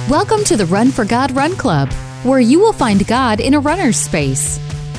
Welcome to the Run for God Run Club, where you will find God in a runner's space.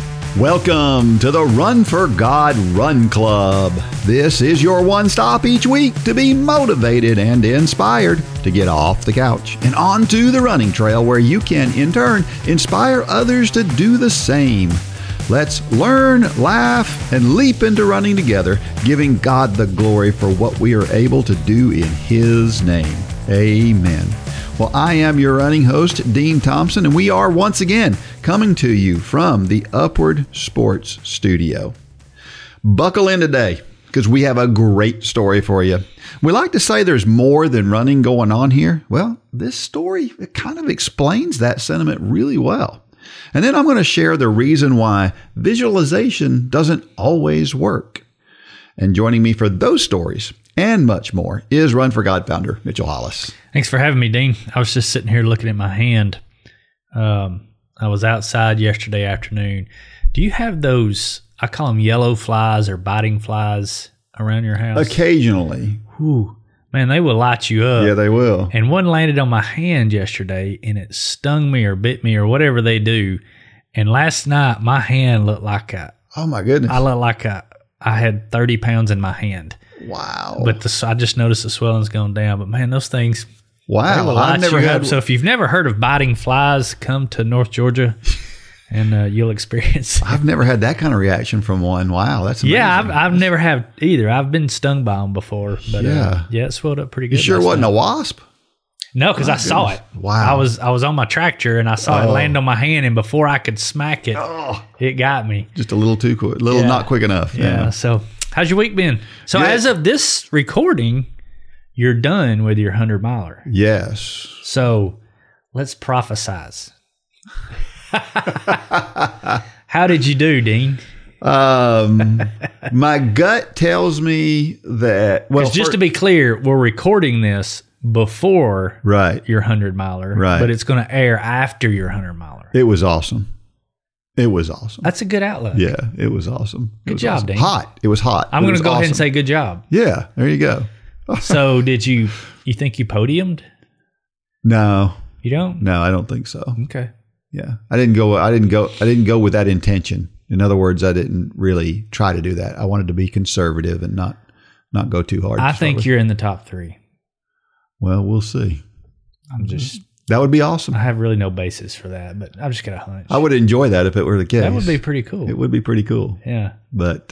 Welcome to the Run for God Run Club. This is your one stop each week to be motivated and inspired to get off the couch and onto the running trail where you can, in turn, inspire others to do the same. Let's learn, laugh, and leap into running together, giving God the glory for what we are able to do in His name. Amen. Well, I am your running host, Dean Thompson, and we are once again coming to you from the Upward Sports Studio. Buckle in today, because we have a great story for you. We like to say there's more than running going on here. Well, this story kind of explains that sentiment really well. And then I'm going to share the reason why visualization doesn't always work. And joining me for those stories and much more is Run for God founder Mitchell Hollis. Thanks for having me, Dean. I was just sitting here looking at my hand. I was outside yesterday afternoon. Do you have those, I call them yellow flies or biting flies around your house? Occasionally. Whew. Man, they will light you up. Yeah, they will. And one landed on my hand yesterday, and it stung me or bit me or whatever they do. And last night, my hand looked like oh my goodness. I looked like I had 30 pounds in my hand. Wow. But I just noticed the swelling's going down. But man, those things, wow. they will light you up. So if you've never heard of biting flies, come to North Georgia and you'll experience it. I've never had that kind of reaction from one. Wow, that's amazing. Yeah, I've never had either. I've been stung by them before. But yeah, it swelled up pretty good. You sure it wasn't a wasp? No, because I saw it. Wow. I was on my tractor and I saw it land on my hand, and before I could smack it, it got me. Just a little too quick, not quick enough. Yeah. So how's your week been? So as of this recording, you're done with your 100-miler. Yes. So let's prophesize. How did you do, Dean? My gut tells me that. Well, just to be clear, we're recording this before your 100-miler, but it's going to air after your 100-miler. It was awesome. It was awesome. That's a good outlook. Yeah, it was awesome. Good job, awesome. Dean. Hot. It was hot. I'm going to go ahead and say good job. Yeah, there you go. So did you think you podiumed? No. You don't? No, I don't think so. Okay. Yeah. I didn't go with that intention. In other words, I didn't really try to do that. I wanted to be conservative and not go too hard. I think you're in the top 3. Well, we'll see. That would be awesome. I have really no basis for that, but I've just got a hunch. I would enjoy that if it were the case. That would be pretty cool. It would be pretty cool. Yeah. But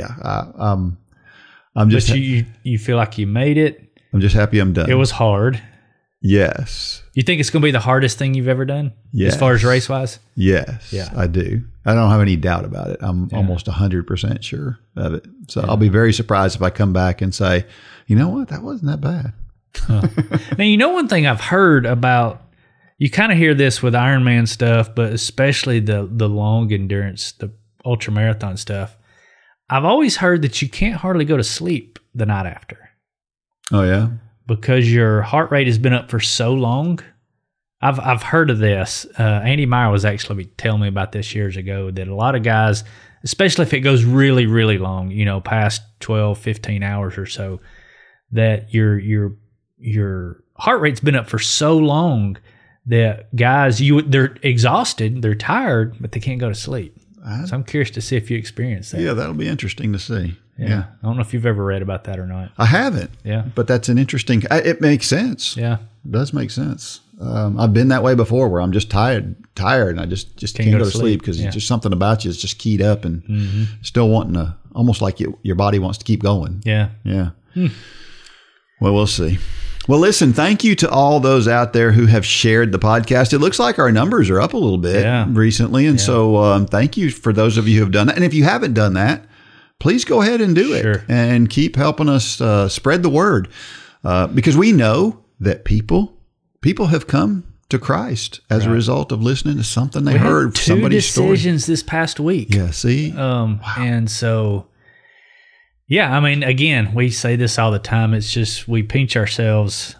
I'm just. But you feel like you made it. I'm just happy I'm done. It was hard. Yes. You think it's going to be the hardest thing you've ever done? Yes. As far as race wise? Yes. Yeah. I do. I don't have any doubt about it. I'm almost 100% sure of it. So I'll be very surprised if I come back and say, you know what, that wasn't that bad. Now, you know, one thing I've heard about, you kind of hear this with Ironman stuff, but especially the long endurance, the ultra marathon stuff. I've always heard that you can't hardly go to sleep the night after. Oh, yeah? Because your heart rate has been up for so long. I've heard of this. Andy Meyer was actually telling me about this years ago, that a lot of guys, especially if it goes really, really long, you know, past 12, 15 hours or so, that your heart rate's been up for so long that guys, they're exhausted, they're tired, but they can't go to sleep. So I'm curious to see if you experience that. Yeah, that'll be interesting to see. Yeah. I don't know if you've ever read about that or not. I haven't. Yeah. But that's an interesting, it makes sense. Yeah. It does make sense. I've been that way before where I'm just tired and I just can't go to sleep because it's just something about you is just keyed up and still wanting to, almost like your body wants to keep going. Yeah. Yeah. Well, we'll see. Well, listen, thank you to all those out there who have shared the podcast. It looks like our numbers are up a little bit recently. And so thank you for those of you who have done that. And if you haven't done that, please go ahead and do it and keep helping us spread the word because we know that people have come to Christ as a result of listening to something they heard somebody's story. 2 decisions this past week. Yeah, see? Wow. And so, yeah, I mean, again, we say this all the time. It's just we pinch ourselves,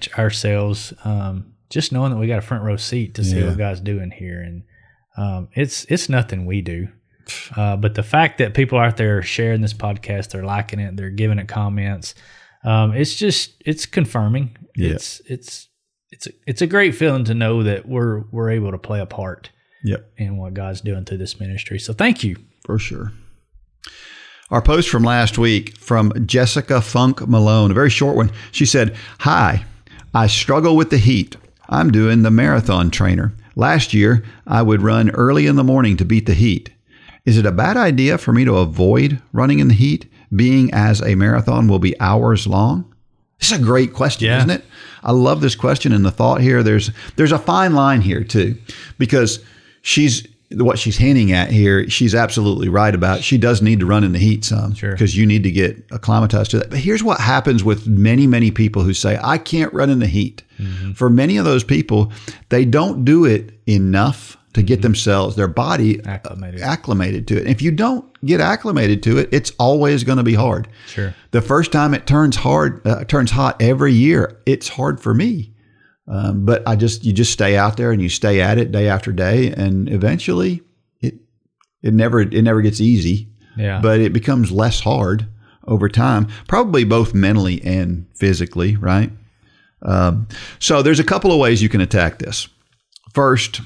just knowing that we got a front row seat to see what God's doing here. And it's nothing we do. But the fact that people out there are sharing this podcast, they're liking it, they're giving it comments, it's confirming. Yeah. It's it's a great feeling to know that we're able to play a part Yep. in what God's doing through this ministry. So thank you. For sure. Our post from last week from Jessica Funk Malone, a very short one. She said, "Hi, I struggle with the heat. I'm doing the marathon trainer. Last year, I would run early in the morning to beat the heat. Is it a bad idea for me to avoid running in the heat, being as a marathon will be hours long?" This is a great question, isn't it? I love this question and the thought here. There's a fine line here too, because what she's hinting at here, she's absolutely right about. She does need to run in the heat some, because you need to get acclimatized to that. But here's what happens with many, many people who say, I can't run in the heat. Mm-hmm. For many of those people, they don't do it enough to get themselves, their body acclimated to it. If you don't get acclimated to it, it's always going to be hard. Sure. The first time it turns hot every year, it's hard for me. But you just stay out there and you stay at it day after day, and eventually it never gets easy. Yeah. But it becomes less hard over time, probably both mentally and physically, right? So there's a couple of ways you can attack this. First,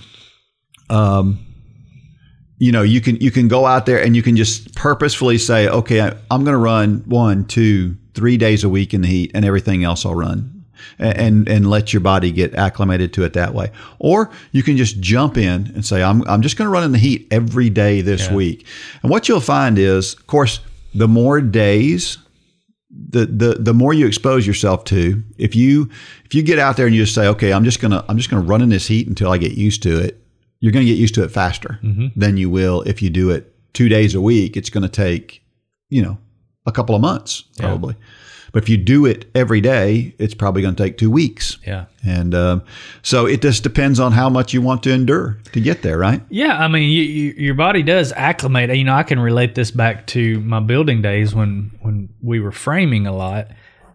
you can go out there and you can just purposefully say, okay, I'm going to run 1, 2, 3 days a week in the heat, and everything else I'll run. And let your body get acclimated to it that way. Or you can just jump in and say, I'm just going to run in the heat every day this week. And what you'll find is, of course, the more days, the more you expose yourself to, if you get out there and you just say, okay, I'm just going to run in this heat until I get used to it, you're going to get used to it faster than you will if you do it 2 days a week. It's going to take, a couple of months probably. Yeah. But if you do it every day, it's probably going to take 2 weeks. Yeah. And so it just depends on how much you want to endure to get there, right? Yeah. I mean, your body does acclimate. I can relate this back to my building days when we were framing a lot.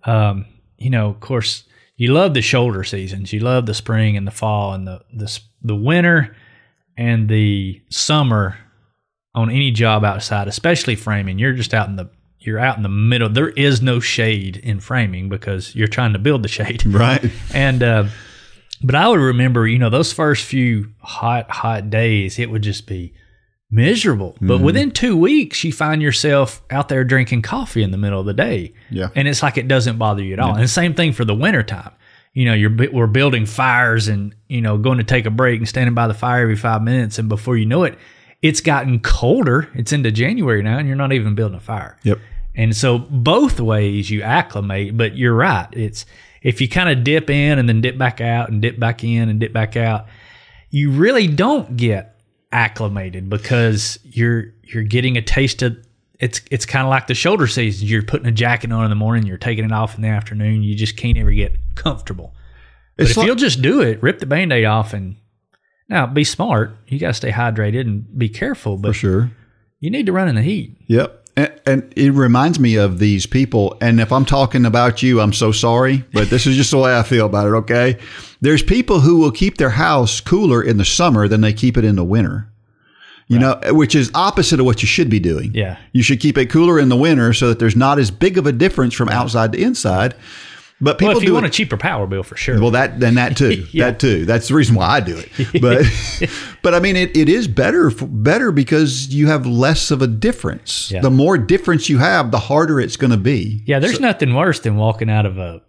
Of course, you love the shoulder seasons. You love the spring and the fall and the winter and the summer on any job outside, especially framing. You're just out in the middle. There is no shade in framing because you're trying to build the shade. Right. And, but I would remember, those first few hot days, it would just be miserable. Mm-hmm. But within 2 weeks, you find yourself out there drinking coffee in the middle of the day. Yeah. And it's like it doesn't bother you at all. And the same thing for the wintertime. We're building fires and, going to take a break and standing by the fire every 5 minutes. And before you know it, it's gotten colder. It's into January now, and you're not even building a fire. Yep. And so both ways you acclimate, but you're right. It's if you kind of dip in and then dip back out and dip back in and dip back out, you really don't get acclimated because you're getting a taste of it's kind of like the shoulder season. You're putting a jacket on in the morning, you're taking it off in the afternoon. You just can't ever get comfortable. But if you'll just do it, rip the Band-Aid off, and now be smart. You got to stay hydrated and be careful. But for sure, you need to run in the heat. Yep. And it reminds me of these people. And if I'm talking about you, I'm so sorry, but this is just the way I feel about it. Okay. There's people who will keep their house cooler in the summer than they keep it in the winter. Which is opposite of what you should be doing. Yeah. You should keep it cooler in the winter so that there's not as big of a difference from outside to inside. But people if you want a cheaper power bill, for sure. Well, that too. Yeah. That too. That's the reason why I do it. But I mean, it is better because you have less of a difference. Yeah. The more difference you have, the harder it's going to be. Yeah, there's nothing worse than walking out of a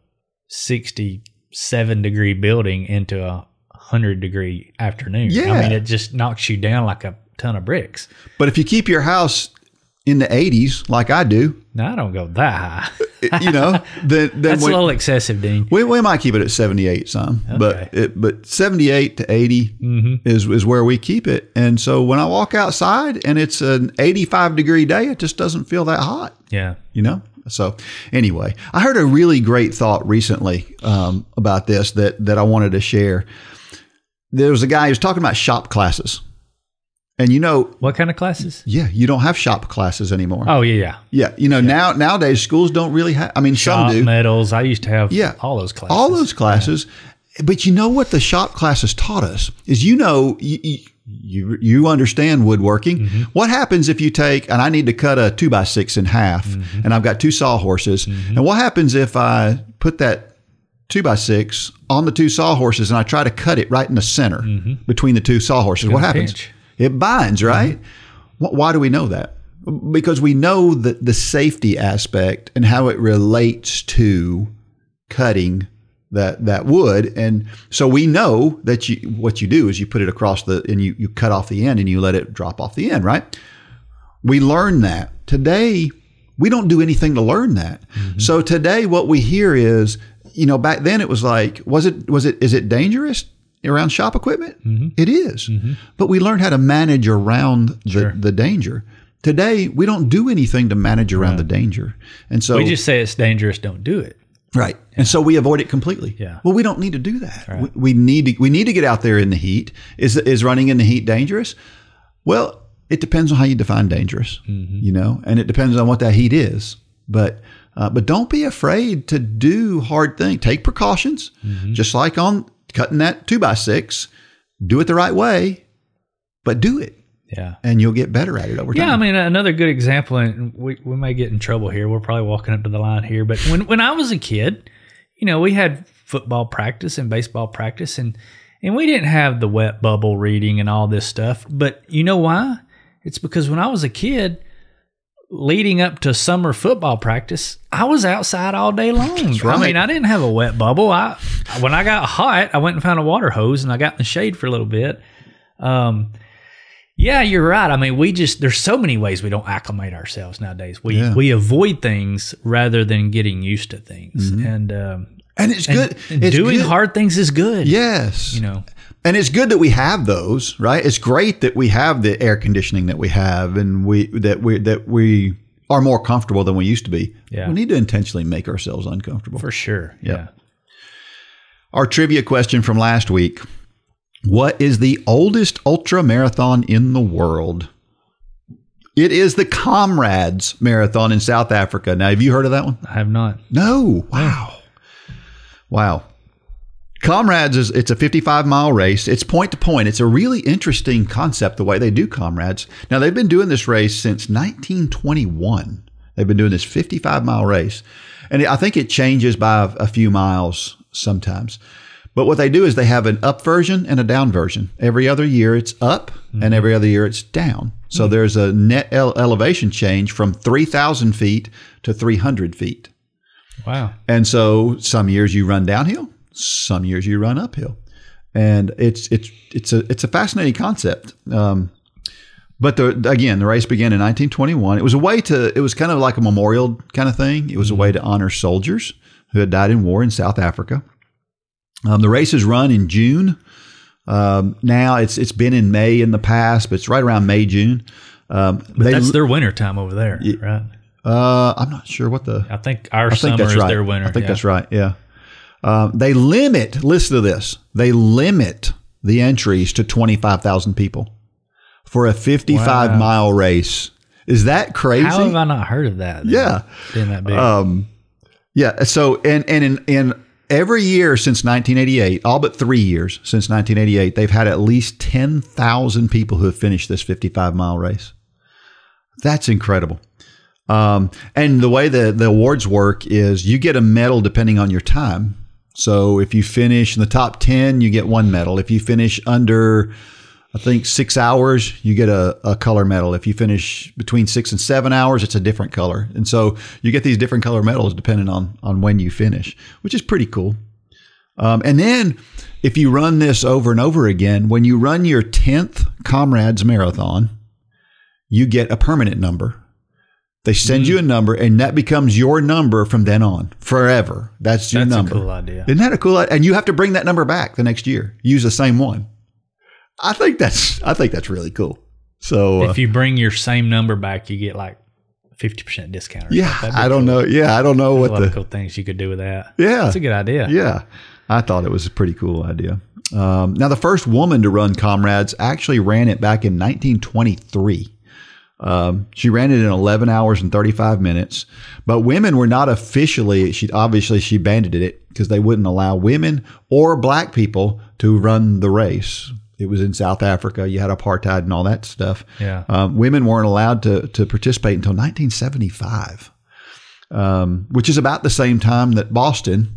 67-degree building into a 100-degree afternoon. Yeah. I mean, it just knocks you down like a ton of bricks. But if you keep your house in the 80s, like I do. No, I don't go that high. Then that's a little excessive, Dean. We might keep it at 78 some, okay. But 78 to 80 is where we keep it. And so when I walk outside and it's an 85-degree day, it just doesn't feel that hot. Yeah. So anyway, I heard a really great thought recently about this that I wanted to share. There was a guy who was talking about shop classes. And what kind of classes? Yeah, you don't have shop classes anymore. Oh yeah. Nowadays schools don't really have. I mean, shop some do. Medals. I used to have all those classes. All those classes. Yeah. But what the shop classes taught us is you understand woodworking. Mm-hmm. What happens if you take, and I need to cut a 2x6 in half, and I've got 2 sawhorses, and what happens if I put that 2x6 on the two sawhorses and I try to cut it right in the center between the two sawhorses, what happens? Pinch. It binds, right? Why do we know that? Because we know that the safety aspect and how it relates to cutting that wood. And so we know that what you do is you put it across and you cut off the end and you let it drop off the end, right? We learn that. Today, we don't do anything to learn that. So today what we hear is, back then it was like, is it dangerous around shop equipment? It is. But we learned how to manage around the danger. Today, we don't do anything to manage around the danger. And so we just say it's dangerous, don't do it. Right. Yeah. And so we avoid it completely. Yeah. Well, we don't need to do that. Right. We need to get out there in the heat. Is running in the heat dangerous? Well, it depends on how you define dangerous, and it depends on what that heat is. But don't be afraid to do hard things. Take precautions, just like on cutting that 2x6. Do it the right way, but do it. Yeah. And you'll get better at it over time. Yeah, I mean, another good example, and we may get in trouble here. We're probably walking up to the line here. But when I was a kid, we had football practice and baseball practice, and we didn't have the wet bubble reading and all this stuff. But you know why? It's because when I was a kid, leading up to summer football practice, I was outside all day long. That's right. I mean, I didn't have a wet bubble. When I got hot, I went and found a water hose, and I got in the shade for a little bit. Yeah, you're right. I mean, there's so many ways we don't acclimate ourselves nowadays. We avoid things rather than getting used to things. And it's good. Doing hard things is good. Yes. And it's good that we have those, right? It's great that we have the air conditioning that we have and that we are more comfortable than we used to be. Yeah. We need to intentionally make ourselves uncomfortable. For sure. Yeah. Our trivia question from last week. What is the oldest ultra marathon in the world? It is the Comrades Marathon in South Africa. Now, have you heard of that one? I have not. No. Wow. Comrades it's a 55-mile race. It's point to point. It's a really interesting concept, the way they do Comrades. Now, they've been doing this race since 1921. They've been doing this 55-mile race. And I think it changes by a few miles sometimes. But what they do is they have an up version and a down version. Every other year it's up and every other year it's down. So there's a net elevation change from 3,000 feet to 300 feet. Wow. And so some years you run downhill, some years you run uphill. And it's a fascinating concept. But the race began in 1921. It was kind of like a memorial kind of thing. It was a way to honor soldiers who had died in war in South Africa. The race is run in June. Now it's been in May in the past, but it's right around May, June. But that's their winter time over there, right? I'm not sure what I think summer is their winter. I think that's right. Yeah. Listen to this. They limit the entries to 25,000 people for a 55-mile race. Is that crazy? How have I not heard of that? Yeah. Being that big. Yeah. So, and in every year since 1988, all but 3 years since 1988, they've had at least 10,000 people who have finished this 55-mile race. That's incredible. And the way the awards work is you get a medal depending on your time. So if you finish in the top 10, you get one medal. If you finish under, I think, 6 hours, you get a color medal. If you finish between 6 and 7 hours, it's a different color. And so you get these different color medals depending on when you finish, which is pretty cool. And then if you run this over and over again, when you run your 10th Comrades Marathon, you get a permanent number. They send you a number, and that becomes your number from then on, forever. That's your number. That's a cool idea. Isn't that a cool idea? And you have to bring that number back the next year. Use the same one. I think that's really cool. So if you bring your same number back, you get like 50% discount. I don't know. Yeah, I don't know what a lot of cool things you could do with that. Yeah, that's a good idea. Yeah, I thought it was a pretty cool idea. Now, the first woman to run Comrades actually ran it back in 1923. She ran it in 11 hours and 35 minutes, but women were not officially, she banded it because they wouldn't allow women or black people to run the race. It was in South Africa. You had apartheid and all that stuff. Yeah. Women weren't allowed to participate until 1975. which is about the same time that Boston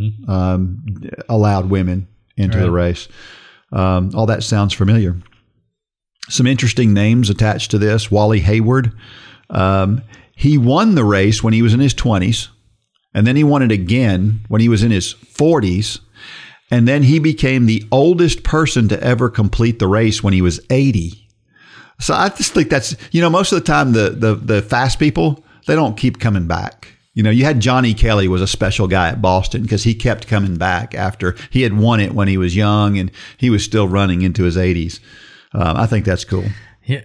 allowed women into the race. All that sounds familiar. Some interesting names attached to this. Wally Hayward. He won the race when he was in his 20s, and then he won it again when he was in his 40s, and then he became the oldest person to ever complete the race when he was 80. So I just think that's, most of the time the fast people, they don't keep coming back. You had Johnny Kelly was a special guy at Boston because he kept coming back after he had won it when he was young and he was still running into his 80s. I think that's cool. Yeah.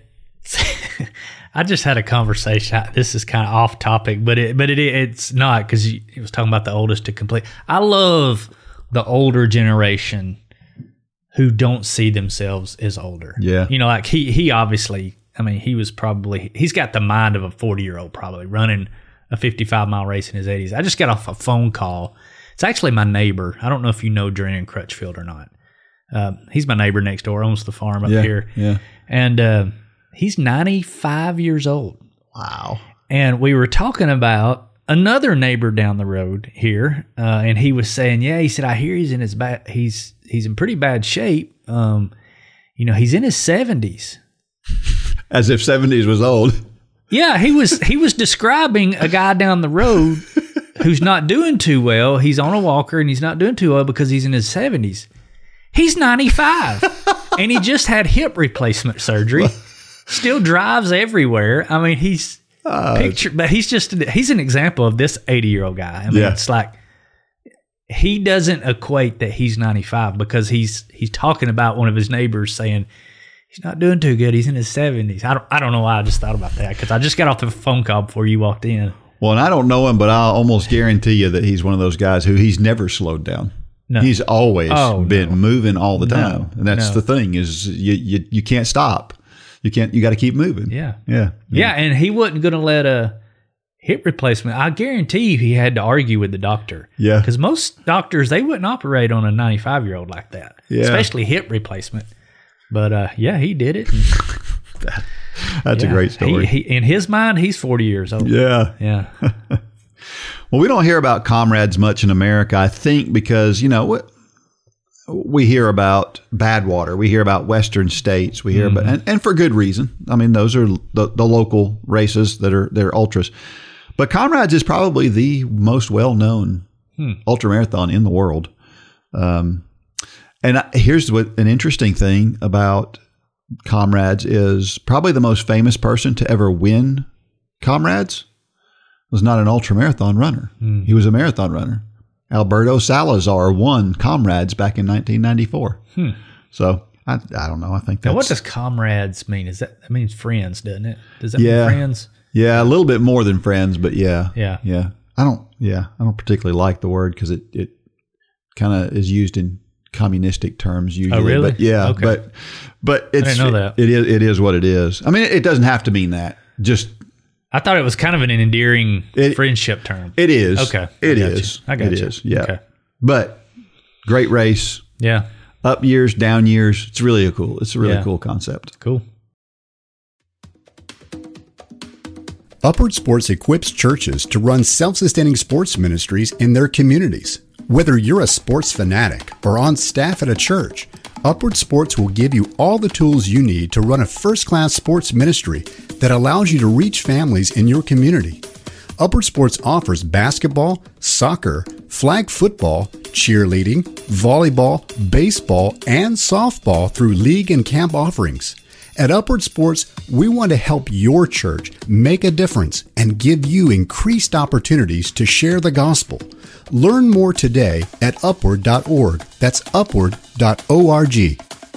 I just had a conversation. This is kind of off topic, but it's not, because he was talking about the oldest to complete. I love the older generation who don't see themselves as older. Yeah. Like he obviously, he's got the mind of a 40-year-old probably running a 55-mile race in his 80s. I just got off a phone call. It's actually my neighbor. I don't know if you know Drennan Crutchfield or not. He's my neighbor next door, owns the farm up here. Yeah. And he's 95 years old. Wow. And we were talking about another neighbor down the road here, and he was saying, he said, I hear he's in he's in pretty bad shape. He's in his 70s. As if 70s was old. Yeah, he was describing a guy down the road who's not doing too well. He's on a walker and he's not doing too well because he's in his 70s. He's 95 and he just had hip replacement surgery. Still drives everywhere. He's but he's an example of this 80-year-old guy. It's like he doesn't equate that he's 95 because he's talking about one of his neighbors saying he's not doing too good. He's in his 70s. I don't know why I just thought about that because I just got off the phone call before you walked in. Well, and I don't know him, but I'll almost guarantee you that he's one of those guys who he's never slowed down. No. He's always been moving all the time. And that's the thing is you can't stop. You got to keep moving. Yeah. Yeah. Yeah. And he wasn't going to let a hip replacement. I guarantee you he had to argue with the doctor. Yeah. Because most doctors, they wouldn't operate on a 95-year-old like that. Yeah. Especially hip replacement. But he did it. That's a great story. He in his mind, he's 40 years old. Yeah. Yeah. Well, we don't hear about comrades much in America, I think, because, we hear about Badwater. We hear about Western states. We hear about, and for good reason. Those are the local races they're ultras. But Comrades is probably the most well-known ultramarathon in the world. And here's an interesting thing about Comrades is probably the most famous person to ever win Comrades was not an ultramarathon runner. He was a marathon runner. Alberto Salazar won Comrades back in 1994. So I don't know. I think that's... Now, what does Comrades mean? That means friends, doesn't it? Does that mean friends? Yeah, a little bit more than friends, but yeah. Yeah. I don't particularly like the word because it kind of is used in communistic terms usually. Oh, really? But yeah, okay. but it's, I didn't know that. It is what it is. It doesn't have to mean that. Just... I thought it was kind of an endearing friendship term. It is. Okay. It is. I got you. It is. Yeah. Okay. But great race. Yeah. Up years, down years. It's a really cool concept. Cool. Upward Sports equips churches to run self-sustaining sports ministries in their communities. Whether you're a sports fanatic or on staff at a church, Upward Sports will give you all the tools you need to run a first-class sports ministry that allows you to reach families in your community. Upward Sports offers basketball, soccer, flag football, cheerleading, volleyball, baseball, and softball through league and camp offerings. At Upward Sports, we want to help your church make a difference and give you increased opportunities to share the gospel. Learn more today at upward.org. That's upward.org.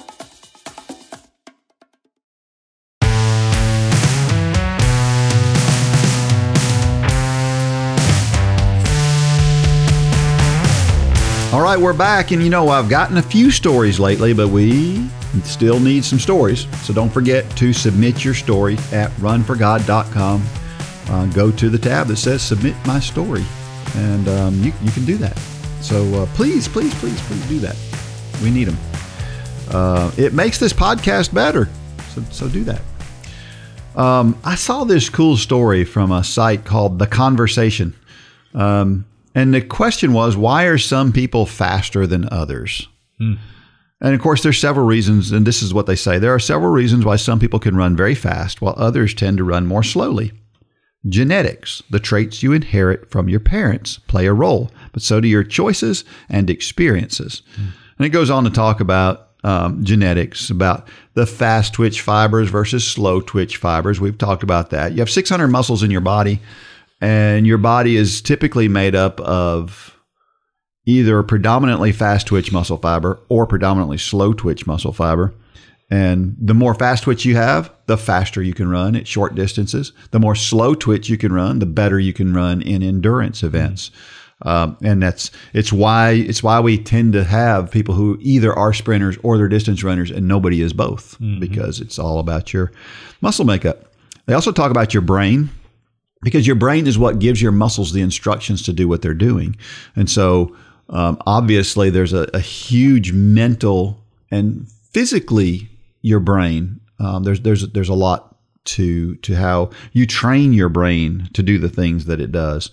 All right, we're back, and I've gotten a few stories lately, but we still need some stories. So don't forget to submit your story at runforgod.com. Go to the tab that says Submit My Story, and you can do that. So please do that. We need them. It makes this podcast better, so do that. I saw this cool story from a site called The Conversation. And the question was, why are some people faster than others? And of course, there's several reasons, and this is what they say. There are several reasons why some people can run very fast while others tend to run more slowly. Genetics, the traits you inherit from your parents, play a role, but so do your choices and experiences. And it goes on to talk about genetics, about the fast twitch fibers versus slow twitch fibers. We've talked about that. You have 600 muscles in your body, and your body is typically made up of either predominantly fast twitch muscle fiber or predominantly slow twitch muscle fiber. And the more fast twitch you have, the faster you can run at short distances. The more slow twitch you can run, the better you can run in endurance events. And it's why we tend to have people who either are sprinters or they're distance runners, and nobody is both, because it's all about your muscle makeup. They also talk about your brain, because your brain is what gives your muscles the instructions to do what they're doing. And so obviously there's a huge mental and physically your brain. There's a lot to how you train your brain to do the things that it does.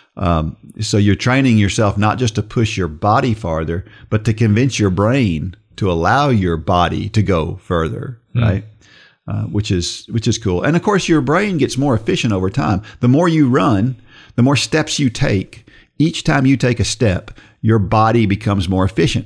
So you're training yourself not just to push your body farther, but to convince your brain to allow your body to go further, right? Which is cool. And of course, your brain gets more efficient over time. The more you run, the more steps you take. Each time you take a step, your body becomes more efficient.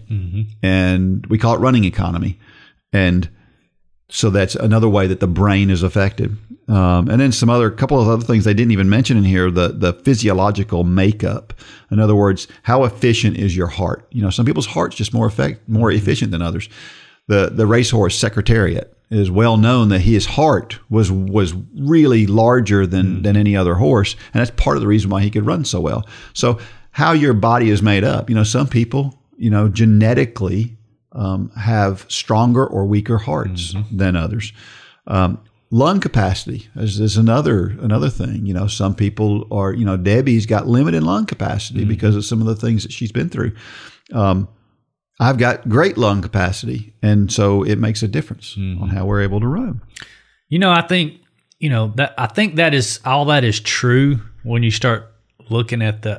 And we call it running economy. And so that's another way that the brain is affected. And then couple of other things they didn't even mention in here, the physiological makeup. In other words, how efficient is your heart? Some people's heart's just more efficient than others. The racehorse Secretariat is well known that his heart was really larger than any other horse. And that's part of the reason why he could run so well. So how your body is made up, some people, genetically have stronger or weaker hearts than others. Lung capacity is another thing. Some people are, Debbie's got limited lung capacity because of some of the things that she's been through. I've got great lung capacity, and so it makes a difference on how we're able to run. I think that is all that is true when you start looking at the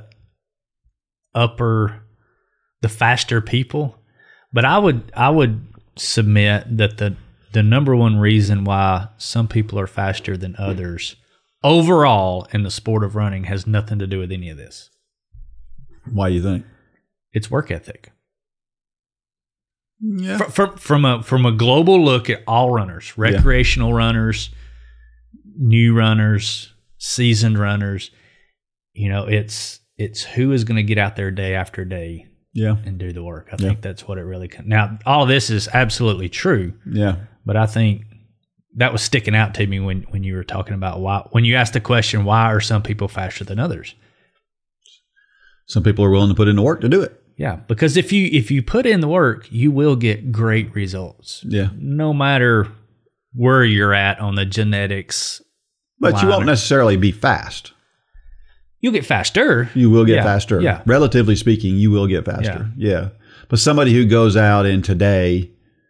faster people. But I would submit that the number one reason why some people are faster than others overall in the sport of running has nothing to do with any of this. Why do you think? It's work ethic. Yeah. From a global look at all runners, recreational runners, new runners, seasoned runners, it's who is going to get out there day after day and do the work. I think that's what it really comes. Now, all of this is absolutely true. Yeah. But I think that was sticking out to me when you were talking about when you asked the question, why are some people faster than others? Some people are willing to put in the work to do it. Yeah, because if you put in the work, you will get great results. Yeah. No matter where you're at on the genetics. But you won't necessarily be fast. You'll get faster. You will get faster. Yeah. Relatively speaking, you will get faster. Yeah. But somebody who goes out and today,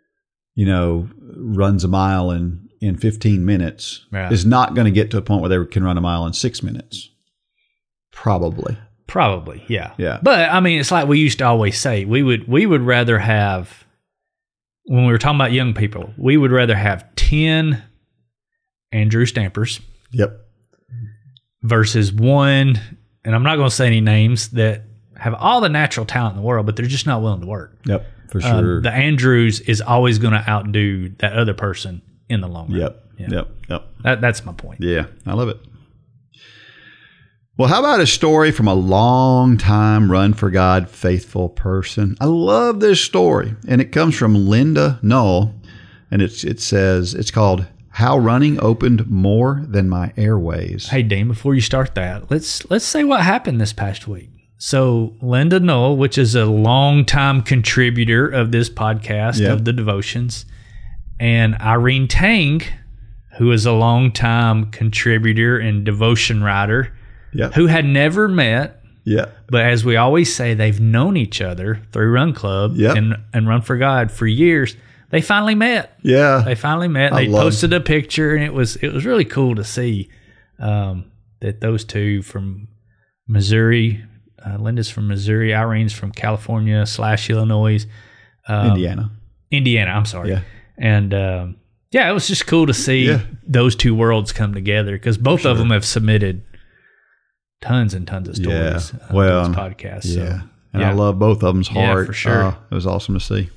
runs a mile in 15 minutes is not going to get to a point where they can run a mile in 6 minutes. Probably, yeah. Yeah. But I mean, it's like we used to always say, we would rather have, when we were talking about young people, we would rather have 10 Andrew Stampers. Yep. Versus one, and I'm not going to say any names, that have all the natural talent in the world, but they're just not willing to work. Yep, for sure. The Andrews is always going to outdo that other person in the long run. Yep. That's my point. Yeah, I love it. Well, how about a story from a long-time Run for God faithful person? I love this story, and it comes from Linda Knoll, and it says, it's called How Running Opened More Than My Airways. Hey, Dean, before you start that, let's say what happened this past week. So Linda Knoll, which is a longtime contributor of this podcast, of the devotions, and Irene Tang, who is a longtime contributor and devotion writer, who had never met. Yeah. But as we always say, they've known each other through Run Club and Run for God for years. They finally met. Yeah. They finally met. They posted a picture, and it was really cool to see that those two from Missouri. Linda's from Missouri. Irene's from California / Illinois. Indiana, I'm sorry. Yeah. And it was just cool to see those two worlds come together, because both of them have submitted tons and tons of stories to this podcast. Yeah. And I love both of them's heart. Yeah, for sure. It was awesome to see.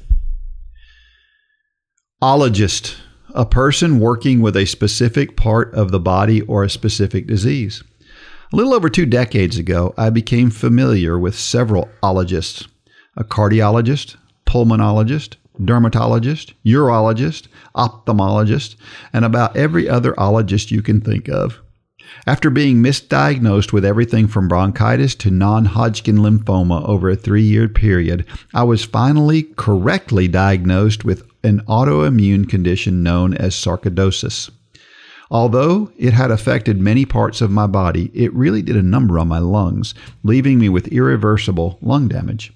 Ologist, a person working with a specific part of the body or a specific disease. A little over 2 decades ago, I became familiar with several ologists: a cardiologist, pulmonologist, dermatologist, urologist, ophthalmologist, and about every other ologist you can think of. After being misdiagnosed with everything from bronchitis to non-Hodgkin lymphoma over a 3-year period, I was finally correctly diagnosed with an autoimmune condition known as sarcoidosis. Although it had affected many parts of my body, it really did a number on my lungs, leaving me with irreversible lung damage.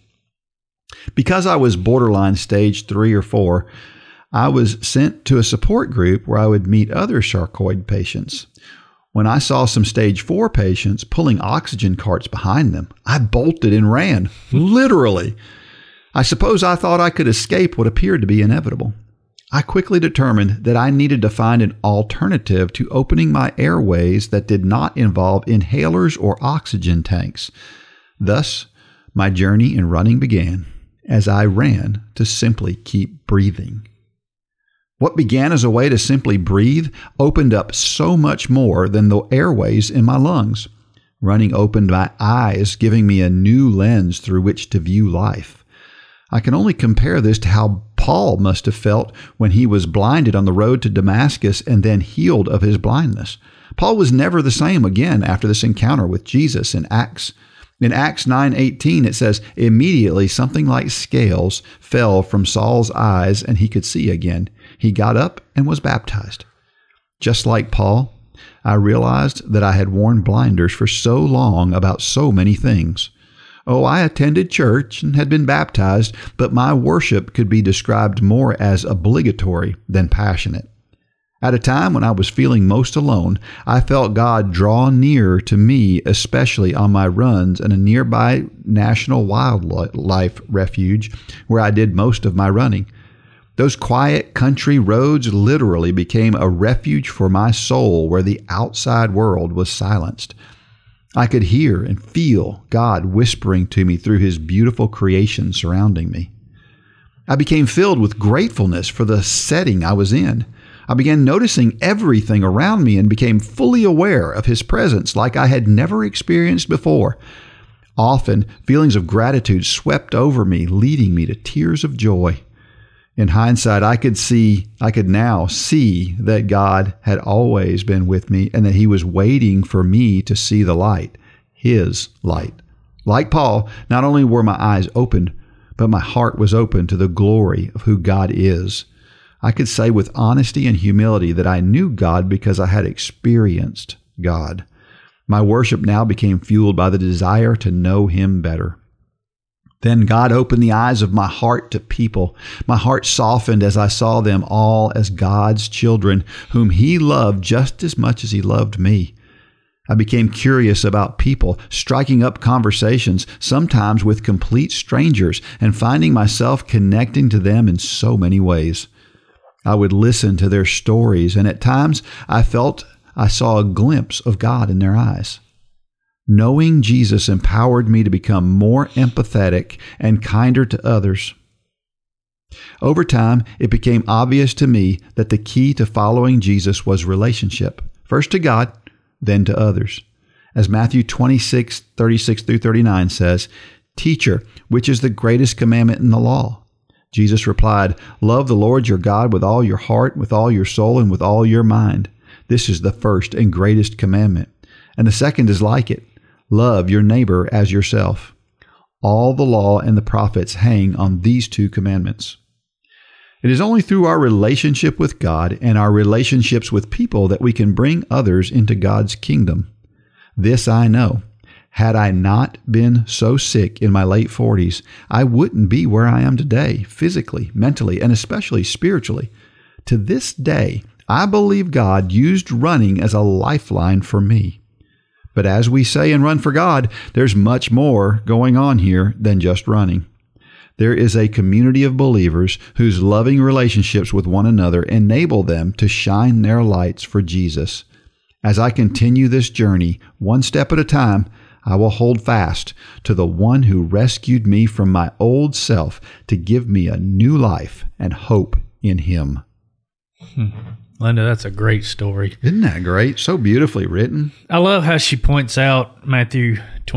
Because I was borderline stage 3 or 4, I was sent to a support group where I would meet other sarcoid patients. When I saw some stage 4 patients pulling oxygen carts behind them, I bolted and ran, literally. I suppose I thought I could escape what appeared to be inevitable. I quickly determined that I needed to find an alternative to opening my airways that did not involve inhalers or oxygen tanks. Thus, my journey in running began as I ran to simply keep breathing. What began as a way to simply breathe opened up so much more than the airways in my lungs. Running opened my eyes, giving me a new lens through which to view life. I can only compare this to how Paul must have felt when he was blinded on the road to Damascus and then healed of his blindness. Paul was never the same again after this encounter with Jesus in Acts. In Acts 9:18, it says, "Immediately something like scales fell from Saul's eyes and he could see again. He got up and was baptized." Just like Paul, I realized that I had worn blinders for so long about so many things. Oh, I attended church and had been baptized, but my worship could be described more as obligatory than passionate. At a time when I was feeling most alone, I felt God draw near to me, especially on my runs in a nearby national wildlife refuge where I did most of my running. Those quiet country roads literally became a refuge for my soul where the outside world was silenced. I could hear and feel God whispering to me through His beautiful creation surrounding me. I became filled with gratefulness for the setting I was in. I began noticing everything around me and became fully aware of His presence like I had never experienced before. Often, feelings of gratitude swept over me, leading me to tears of joy. In hindsight, I could now see that God had always been with me and that He was waiting for me to see the light, His light. Like Paul, not only were my eyes opened, but my heart was open to the glory of who God is. I could say with honesty and humility that I knew God because I had experienced God. My worship now became fueled by the desire to know Him better. Then God opened the eyes of my heart to people. My heart softened as I saw them all as God's children, whom He loved just as much as He loved me. I became curious about people, striking up conversations, sometimes with complete strangers, and finding myself connecting to them in so many ways. I would listen to their stories, and at times I felt I saw a glimpse of God in their eyes. Knowing Jesus empowered me to become more empathetic and kinder to others. Over time, it became obvious to me that the key to following Jesus was relationship, first to God, then to others. As Matthew 26:36-39 says, "Teacher, which is the greatest commandment in the law?" Jesus replied, "Love the Lord your God with all your heart, with all your soul, and with all your mind. This is the first and greatest commandment. And the second is like it. Love your neighbor as yourself. All the law and the prophets hang on these 2 commandments." It is only through our relationship with God and our relationships with people that we can bring others into God's kingdom. This I know. Had I not been so sick in my late 40s, I wouldn't be where I am today, physically, mentally, and especially spiritually. To this day, I believe God used running as a lifeline for me. But as we say in Run for God, there's much more going on here than just running. There is a community of believers whose loving relationships with one another enable them to shine their lights for Jesus. As I continue this journey, one step at a time, I will hold fast to the one who rescued me from my old self to give me a new life and hope in Him. Linda, that's a great story. Isn't that great? So beautifully written. I love how she points out Matthew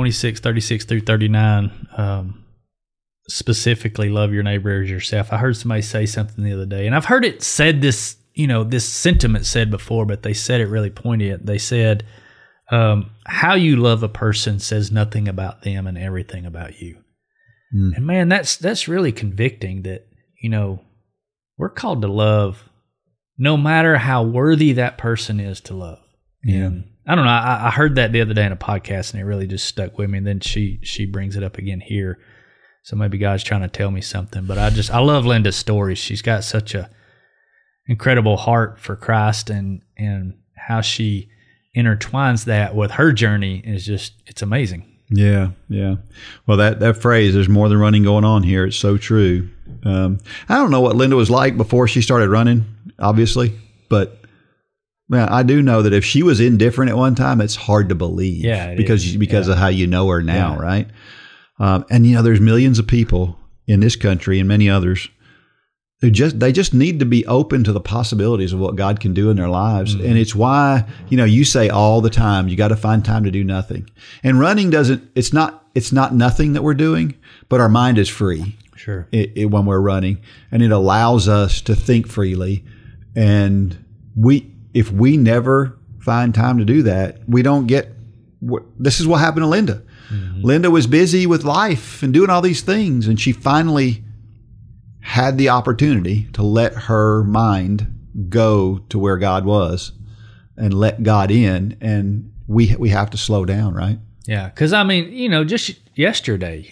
26:36-39. Specifically, love your neighbor as yourself. I heard somebody say something the other day, and I've heard it said this, this sentiment said before, but they said it really pointed. They said, how you love a person says nothing about them and everything about you. And man, that's really convicting that, we're called to love no matter how worthy that person is to love. Yeah. And I don't know. I heard that the other day in a podcast, and it really just stuck with me. And then she brings it up again here. So maybe God's trying to tell me something. But I love Linda's stories. She's got such a incredible heart for Christ, and how she intertwines that with her journey is it's amazing. Yeah, yeah. Well, that phrase, there's more than running going on here. It's so true. I don't know what Linda was like before she started running, obviously, but man, I do know that if she was indifferent at one time, it's hard to believe. Yeah, because of how you know her now, right? And there's millions of people in this country and many others who just need to be open to the possibilities of what God can do in their lives. Mm-hmm. And it's why, you say all the time, you got to find time to do nothing. And running it's not nothing that we're doing, but our mind is free. Sure. When we're running, and it allows us to think freely. And if we never find time to do that, we don't this is what happened to Linda. Mm-hmm. Linda was busy with life and doing all these things, and she finally had the opportunity to let her mind go to where God was and let God in, and we have to slow down, right? Yeah, because just yesterday,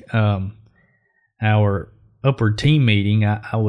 our upward team meeting, I'll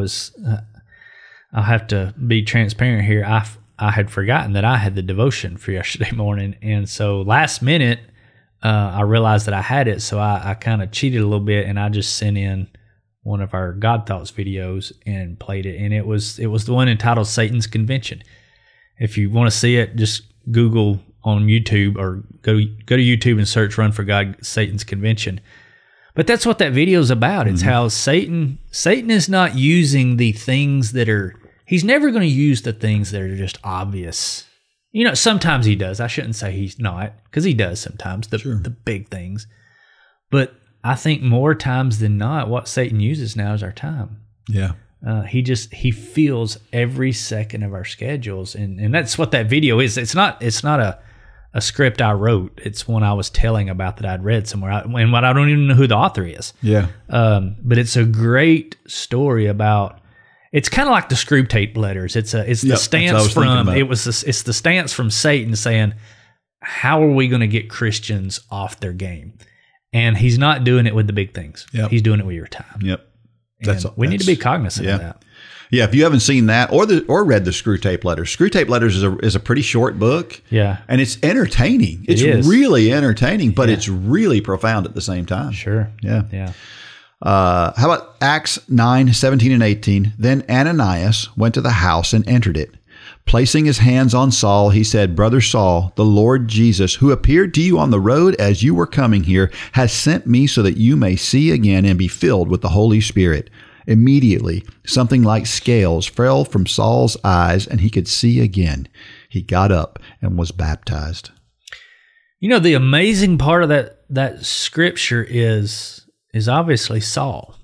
have to be transparent here. I had forgotten that I had the devotion for yesterday morning, and so last minute, I realized that I had it, so I kind of cheated a little bit, and I just sent in one of our God Thoughts videos and played it, and it was the one entitled Satan's Convention. If you want to see it, just Google on YouTube or go to YouTube and search Run for God, Satan's Convention. But that's what that video is about. It's how Satan is not using the things that are, he's never going to use the things that are just obvious. Sometimes he does. I shouldn't say he's not, because he does sometimes, the big things. But I think more times than not, what Satan uses now is our time. Yeah. He fills every second of our schedules. And that's what that video is. It's not a script I wrote. It's one I was telling about that I'd read somewhere. And what I don't even know who the author is. Yeah. But it's a great story about, it's kind of like the Screw Tape letters. It's the stance from it's the stance from Satan saying, how are we going to get Christians off their game? And he's not doing it with the big things. Yep. He's doing it with your time. Yep. We need to be cognizant of that. Yeah, if you haven't seen that or read the Screw Tape Letters, Screw Tape Letters is a pretty short book. Yeah, and it's entertaining. It's really entertaining, but it's really profound at the same time. Sure. Yeah. How about Acts 9:17 and 18? Then Ananias went to the house and entered it. Placing his hands on Saul, he said, "Brother Saul, the Lord Jesus, who appeared to you on the road as you were coming here, has sent me so that you may see again and be filled with the Holy Spirit." Immediately, something like scales fell from Saul's eyes, and he could see again. He got up and was baptized. The amazing part of that scripture is obviously Saul.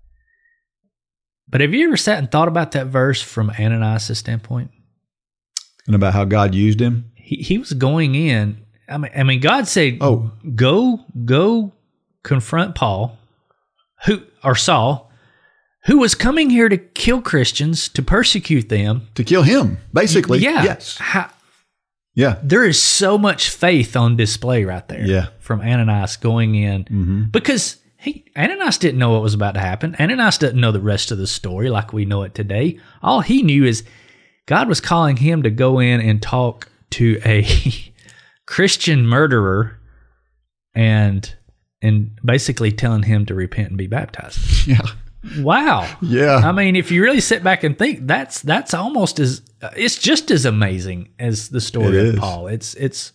But have you ever sat and thought about that verse from Ananias' standpoint? And about how God used him? He was going in. I mean, God said, go confront Saul, who was coming here to kill Christians, to persecute them. To kill him, basically. Yeah. Yes. There is so much faith on display right there. Yeah. From Ananias going in. Because Ananias didn't know what was about to happen. Ananias doesn't know the rest of the story like we know it today. All he knew is God was calling him to go in and talk to a Christian murderer and basically telling him to repent and be baptized. Yeah. Wow. Yeah. I mean, if you really sit back and think, that's almost it's just as amazing as the story of Paul. It's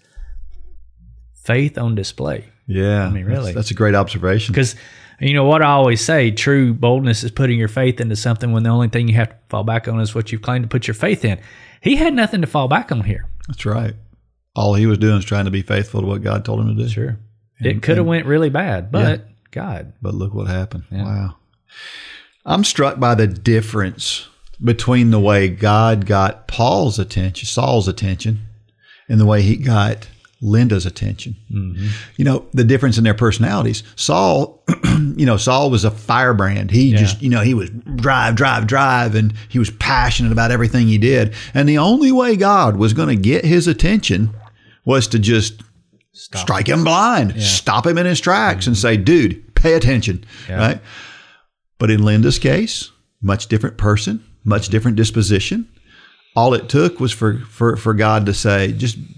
faith on display. Yeah. I mean, really. That's a great observation. Because, what I always say, true boldness is putting your faith into something when the only thing you have to fall back on is what you've claimed to put your faith in. He had nothing to fall back on here. That's right. All he was doing is trying to be faithful to what God told him to do. Sure. It could have went really bad, but God. But look what happened. Yeah. Wow. I'm struck by the difference between the way God got Saul's attention, and the way he got Linda's attention. Mm-hmm. The difference in their personalities. Saul, Saul was a firebrand. He just, he was drive, and he was passionate about everything he did. And the only way God was going to get his attention was to just strike him blind, stop him in his tracks, and say, dude, pay attention, right? But in Linda's case, much different person, much different disposition. All it took was for God to say,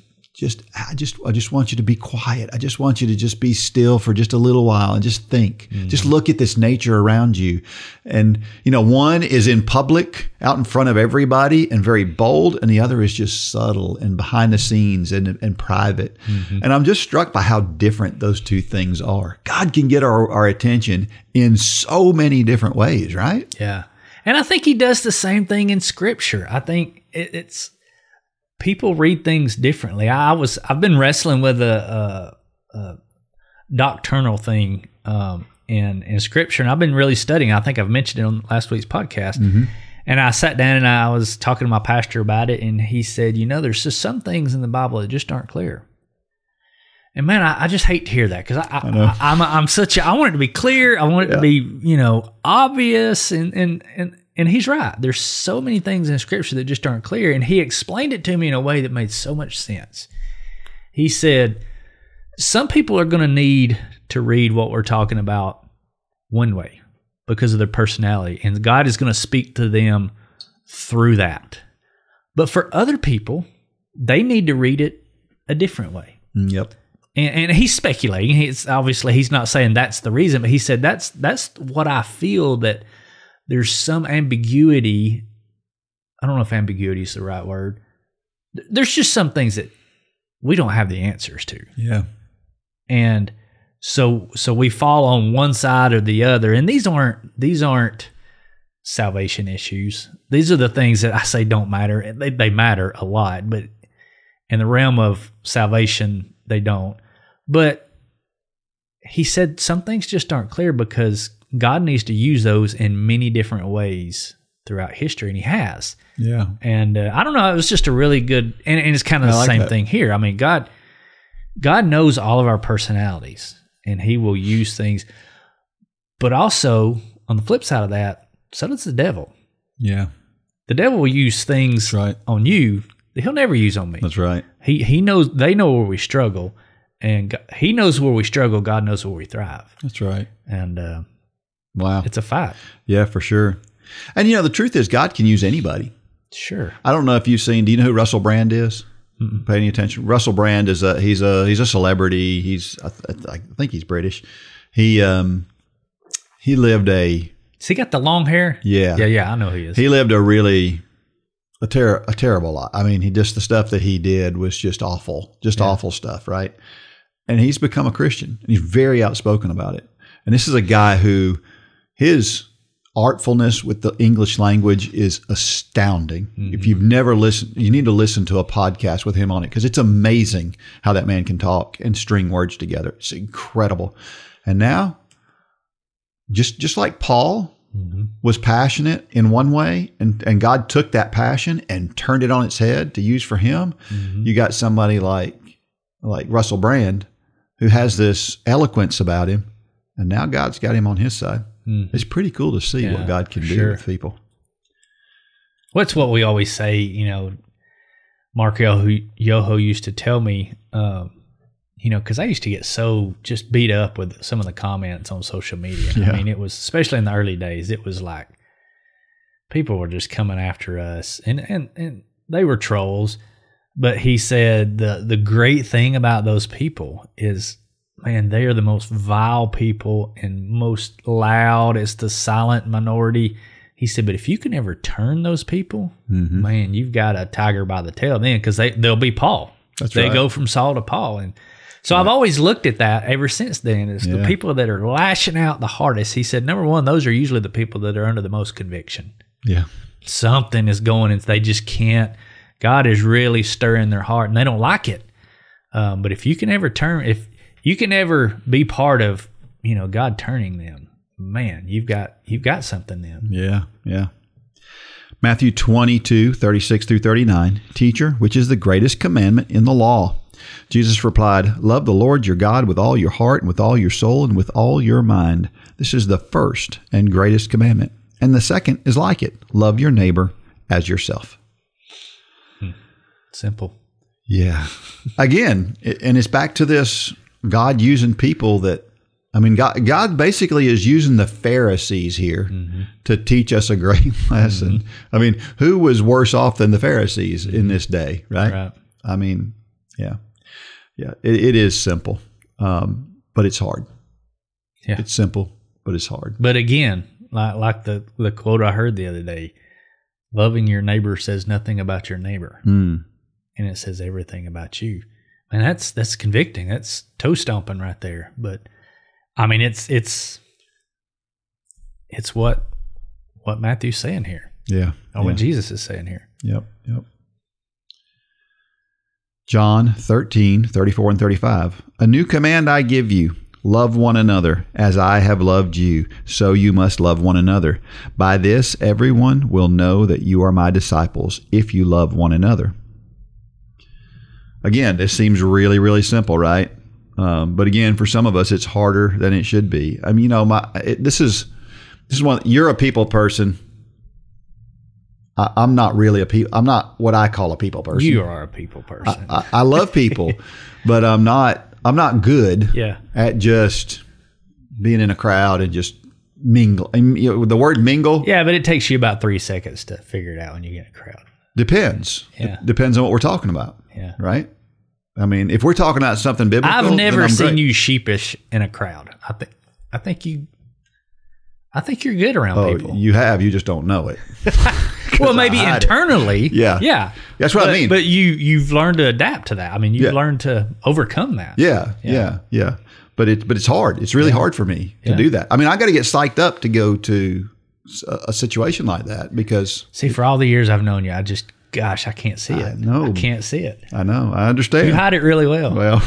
I just want you to be quiet. I just want you to just be still for just a little while and just think. Mm-hmm. Just look at this nature around you. And, one is in public, out in front of everybody and very bold, and the other is just subtle and behind the scenes and private. Mm-hmm. And I'm just struck by how different those two things are. God can get our attention in so many different ways, right? Yeah. And I think he does the same thing in Scripture. I think it's people read things differently. I've been wrestling with a doctrinal thing in Scripture, and I've been really studying. I think I've mentioned it on last week's podcast. Mm-hmm. And I sat down and I was talking to my pastor about it, and he said, there's just some things in the Bible that just aren't clear. And man, I just hate to hear that, because I want it to be clear. I want it to be obvious, and he's right. There's so many things in Scripture that just aren't clear. And he explained it to me in a way that made so much sense. He said, some people are going to need to read what we're talking about one way because of their personality, and God is going to speak to them through that. But for other people, they need to read it a different way. Yep. And he's speculating. He's not saying that's the reason, but he said that's what I feel, that there's some ambiguity. I don't know if ambiguity is the right word. There's just some things that we don't have the answers to. Yeah. And so we fall on one side or the other. And these aren't salvation issues. These are the things that I say don't matter. They matter a lot, but in the realm of salvation, they don't. But he said some things just aren't clear because God needs to use those in many different ways throughout history, and he has. Yeah. And I don't know, it was just a really good, and it's kind of the same thing here. I mean, God knows all of our personalities, and he will use things. But also, on the flip side of that, so does the devil. Yeah. The devil will use things on you that he'll never use on me. That's right. He knows, they know where we struggle, and he knows where we struggle. God knows where we thrive. That's right. And wow, it's a fight. Yeah, for sure. And the truth is, God can use anybody. Sure. I don't know if you've seen. Do you know who Russell Brand is? Mm-mm. Pay any attention? Russell Brand is he's a celebrity. I think he's British. He lived a. Has he got the long hair? Yeah. Yeah. I know who he is. He lived a terrible life. I mean, the stuff that he did was just awful, awful stuff, right? And he's become a Christian, and he's very outspoken about it. And this is a guy who, his artfulness with the English language is astounding. Mm-hmm. If you've never listened, you need to listen to a podcast with him on it, because it's amazing how that man can talk and string words together. It's incredible. And now, just like Paul was passionate in one way, and God took that passion and turned it on its head to use for him, you got somebody like Russell Brand, who has this eloquence about him, and now God's got him on his side. It's pretty cool to see what God can do with people. What's what we always say, Mark Yoho used to tell me, because I used to get so just beat up with some of the comments on social media. Yeah. I mean, it was, especially in the early days, it was like people were just coming after us, and they were trolls. But he said the great thing about those people is man, they are the most vile people and most loud. It's the silent minority. He said, but if you can ever turn those people, man, you've got a tiger by the tail then, because they'll be Paul. They go from Saul to Paul. And so I've always looked at that ever since then. It's the people that are lashing out the hardest. He said, number one, those are usually the people that are under the most conviction. Yeah. Something is going and they just can't. God is really stirring their heart and they don't like it. But if you can ever be part of, God turning them, man, you've got something then. Yeah, yeah. Matthew 22:36-39, Teacher, which is the greatest commandment in the law? Jesus replied, Love the Lord your God with all your heart and with all your soul and with all your mind. This is the first and greatest commandment. And the second is like it. Love your neighbor as yourself. Simple. Yeah. Again, and it's back to this God using people that, God basically is using the Pharisees here to teach us a great lesson. Who was worse off than the Pharisees in this day, right? Yeah. It is simple, but it's hard. Yeah. It's simple, but it's hard. But again, like the quote I heard the other day, loving your neighbor says nothing about your neighbor, and it says everything about you. And that's convicting. That's toe stomping right there. But it's what Matthew's saying here. Yeah. Or what Jesus is saying here. Yep. John 13:34-35. A new command I give you, love one another as I have loved you, so you must love one another. By this, everyone will know that you are my disciples if you love one another. Again, this seems really, really simple, right? But again, for some of us, it's harder than it should be. This is one. You're a people person. I'm not really I'm not what I call a people person. You are a people person. I love people, but I'm not good at just being in a crowd and just mingle. The word mingle. Yeah, but it takes you about 3 seconds to figure it out when you get in a crowd. Depends. Yeah. Depends on what we're talking about. Yeah. Right? If we're talking about something biblical, I've never seen great. you sheepish in a crowd. I think you're good around people. You have. You just don't know it. Well, maybe internally. Yeah. Yeah. That's what I mean. But you've learned to adapt to that. You've learned to overcome that. Yeah. But it's hard. It's really hard for me to do that. I got to get psyched up to go to a situation like that because... See, for all the years I've known you, I can't see it. I know. I can't see it. I know. I understand. You hide it really well. Well...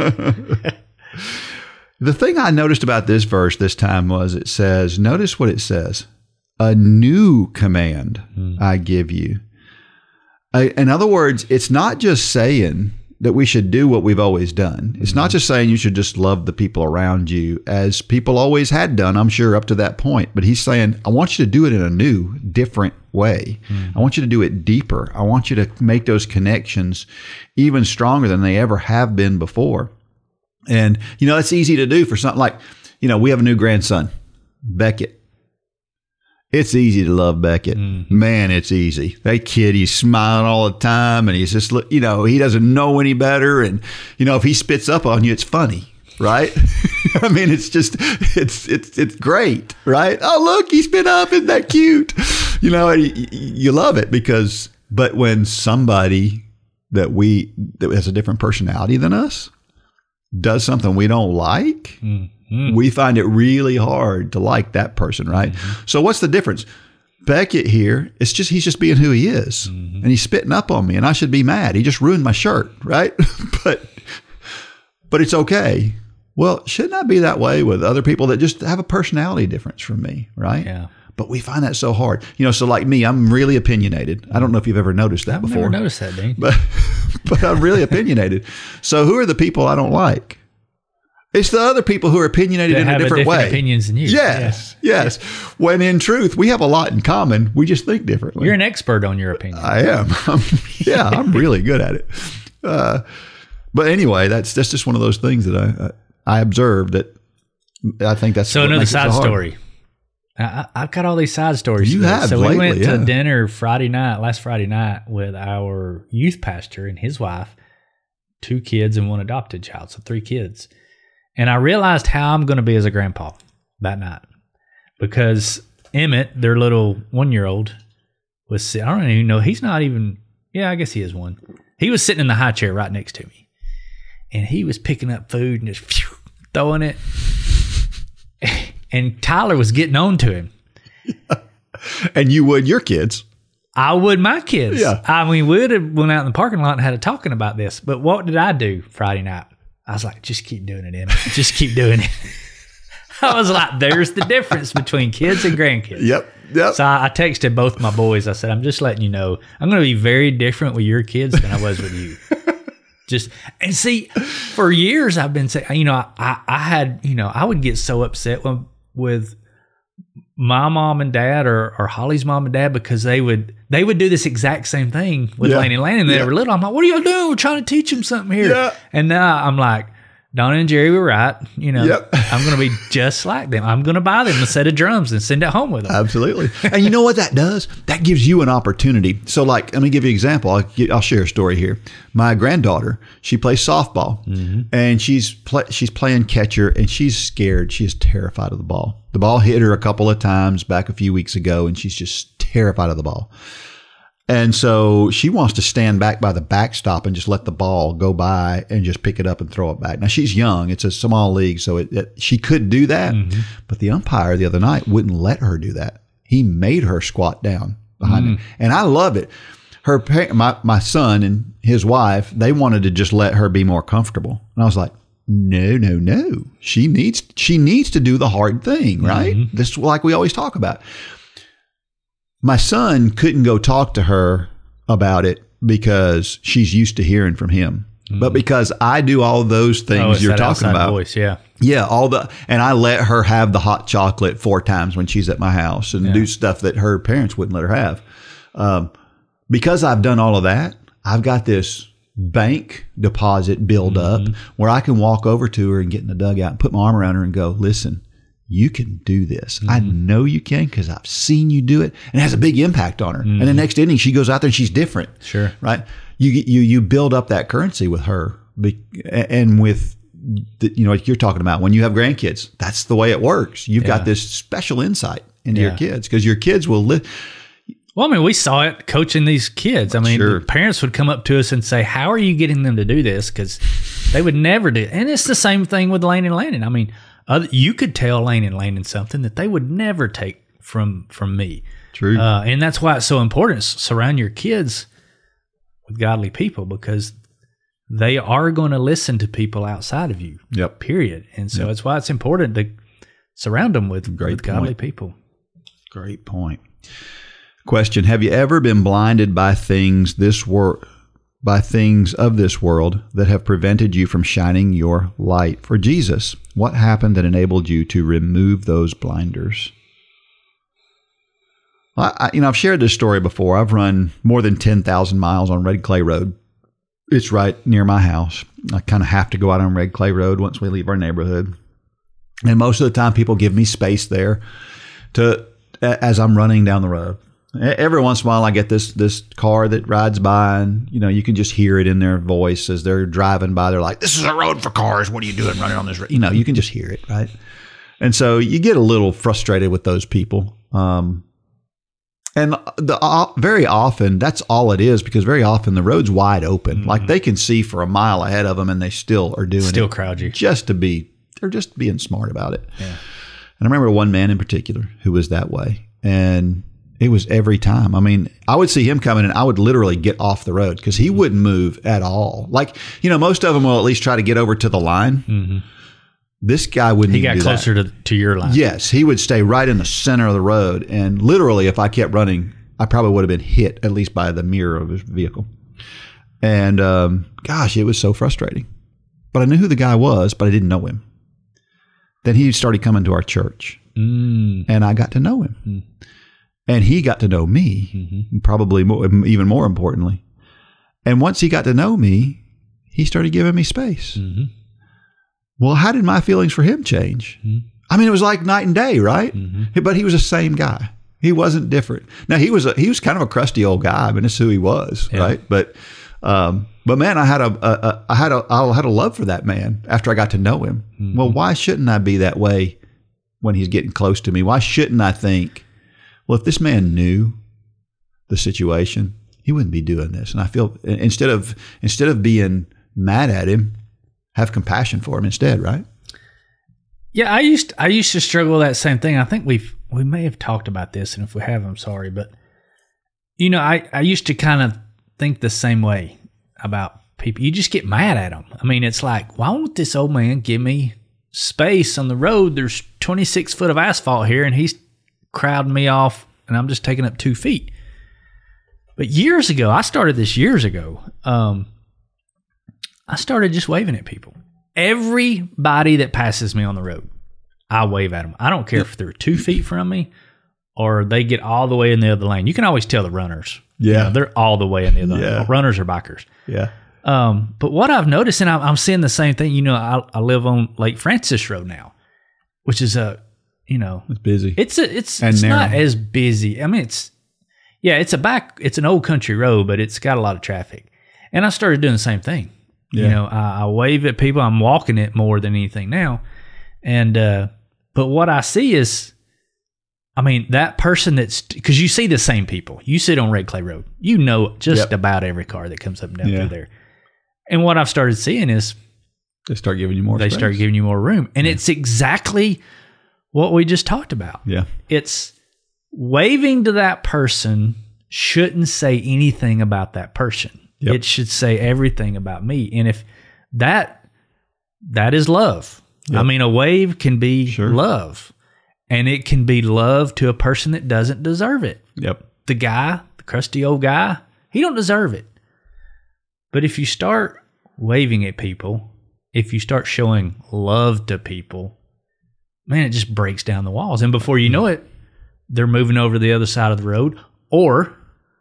The thing I noticed about this verse this time was it says, notice what it says, a new command I give you. In other words, it's not just saying that we should do what we've always done. It's not just saying you should just love the people around you as people always had done, I'm sure, up to that point. But he's saying, I want you to do it in a new, different way. I want you to do it deeper. I want you to make those connections even stronger than they ever have been before. And, it's easy to do for something like, we have a new grandson, Beckett. It's easy to love Beckett. Man, it's easy. That kid, he's smiling all the time and he's just, he doesn't know any better. And, if he spits up on you, it's funny, right? It's great, right? Oh, look, he spit up. Isn't that cute? You love it but when somebody that has a different personality than us does something we don't like, we find it really hard to like that person, right? So what's the difference? Beckett here, he's just being who he is, and he's spitting up on me, and I should be mad. He just ruined my shirt, right? but it's okay. Well, shouldn't I be that way with other people that just have a personality difference from me, right? Yeah. But we find that so hard. So like me, I'm really opinionated. I don't know if you've ever noticed that before. I've never noticed that, Dean. But I'm really opinionated. So who are the people I don't like? It's the other people who are opinionated in a different way. Opinions than you. Yes. When in truth, we have a lot in common. We just think differently. You're an expert on your opinion. I am. I'm really good at it. But anyway, that's just one of those things that I observed that I think that's so another side story. I've got all these side stories. You have. So lately, we went to dinner last Friday night with our youth pastor and his wife, 2 kids and 1 adopted child, so 3 kids. And I realized how I'm going to be as a grandpa that night because Emmett, their little 1-year-old, was, I don't even know, he's not even, I guess he is one. He was sitting in the high chair right next to me. And he was picking up food and just throwing it. And Tyler was getting on to him. And you would your kids. I would my kids. Yeah. I mean, we would have went out in the parking lot and had a talking about this. But what did I do Friday night? I was like, just keep doing it, Emmett. Just keep doing it. I was like, there's the difference between kids and grandkids. Yep. So I texted both my boys. I said, I'm just letting you know, I'm going to be very different with your kids than I was with you. And see, for years I've been saying, I would get so upset with my mom and dad or Holly's mom and dad because they would do this exact same thing with Lane and Landon. They were little. I'm like, what are y'all doing? We're trying to teach them something here. Yeah. And now I'm like, Donna and Jerry were right. I'm going to be just like them. I'm going to buy them a set of drums and send it home with them. Absolutely. And you know what that does? That gives you an opportunity. So like, let me give you an example. I'll share a story here. My granddaughter, she plays softball and she's playing catcher and she's scared. She is terrified of the ball. The ball hit her a couple of times back a few weeks ago and she's just terrified of the ball. And so she wants to stand back by the backstop and just let the ball go by and just pick it up and throw it back. Now, she's young. It's a small league, so she could do that. But the umpire the other night wouldn't let her do that. He made her squat down behind it. And I love it. My son and his wife, they wanted to just let her be more comfortable. And I was like, no. She needs to do the hard thing, right? This is like we always talk about. My son couldn't go talk to her about it because she's used to hearing from him. But because I do all those things you're talking about. Voice, yeah. Yeah, and I let her have the hot chocolate 4 times when she's at my house and do stuff that her parents wouldn't let her have. Because I've done all of that, I've got this bank deposit build up where I can walk over to her and get in the dugout and put my arm around her and go, listen, you can do this. I know you can because I've seen you do it. And it has a big impact on her. And the next inning, she goes out there and she's different. Sure. Right? You build up that currency with her. And with, what you're talking about, when you have grandkids, that's the way it works. You've got this special insight into your kids because your kids will live. Well, I mean, we saw it coaching these kids. I mean, the parents would come up to us and say, how are you getting them to do this? Because they would never do it. And it's the same thing with Lane and Landon. I mean, you could tell Lane and Landon something that they would never take from me. True. And that's why it's so important. Surround your kids with godly people because they are going to listen to people outside of you. Yep. Period. And so that's why it's important to surround them with godly people. Great point. Question: have you ever been blinded by things of this world that have prevented you from shining your light for Jesus? What happened that enabled you to remove those blinders? I've shared this story before. I've run more than 10,000 miles on Red Clay Road. It's right near my house. I kind of have to go out on Red Clay Road once we leave our neighborhood. And most of the time people give me space there as I'm running down the road. Every once in a while, I get this car that rides by, and you can just hear it in their voice as they're driving by. They're like, "This is a road for cars. What are you doing running on this road?" You can just hear it, right? And so you get a little frustrated with those people. And very often, that's all it is, because very often the road's wide open. Like they can see for a mile ahead of them, and they still are doing it. Still crowd you. They're just being smart about it. Yeah. And I remember one man in particular who was that way, and it was every time. I mean, I would see him coming and I would literally get off the road because he wouldn't move at all. Like, most of them will at least try to get over to the line. Mm-hmm. This guy wouldn't even do that. He got closer to your line. Yes, he would stay right in the center of the road. And literally, if I kept running, I probably would have been hit at least by the mirror of his vehicle. And gosh, it was so frustrating. But I knew who the guy was, but I didn't know him. Then he started coming to our church. And I got to know him. And he got to know me, probably even more importantly. And once he got to know me, he started giving me space. Mm-hmm. Well, how did my feelings for him change? Mm-hmm. I mean, it was like night and day, right? Mm-hmm. But he was the same guy. He wasn't different. Now, he was kind of a crusty old guy. I mean, that's who he was, right? But But man, I had a love for that man after I got to know him. Mm-hmm. Well, why shouldn't I be that way when he's getting close to me? Why shouldn't I think, well, if this man knew the situation, he wouldn't be doing this. And I feel instead of being mad at him, have compassion for him instead, right? Yeah, I used to struggle with that same thing. I think we may have talked about this, and if we have, I'm sorry, but I used to kind of think the same way about people. You just get mad at them. I mean, it's like, why won't this old man give me space on the road? There's 26 foot of asphalt here, and he's crowding me off, and I'm just taking up 2 feet. But I started this years ago. I started just waving at people. Everybody that passes me on the road, I wave at them. I don't care if they're 2 feet from me or they get all the way in the other lane. You can always tell the runners. Yeah. They're all the way in the other lane. Runners or bikers. Yeah. But what I've noticed, and I'm seeing the same thing, I live on Lake Francis Road now, which is it's busy. It's not as busy. I mean, it's an old country road, but it's got a lot of traffic. And I started doing the same thing. Yeah. I wave at people. I'm walking it more than anything now. And, but what I see is, I mean, that person because you see the same people. You sit on Red Clay Road. Just about every car that comes up and down through there. And what I've started seeing is they start giving you more space. Start giving you more room. And it's exactly what we just talked about. Yeah. It's waving to that person shouldn't say anything about that person. Yep. It should say everything about me. And if that is love. Yep. I mean, a wave can be love. And it can be love to a person that doesn't deserve it. Yep. The crusty old guy, he don't deserve it. But if you start waving at people, if you start showing love to people, man, it just breaks down the walls. And before you know it, they're moving over to the other side of the road, or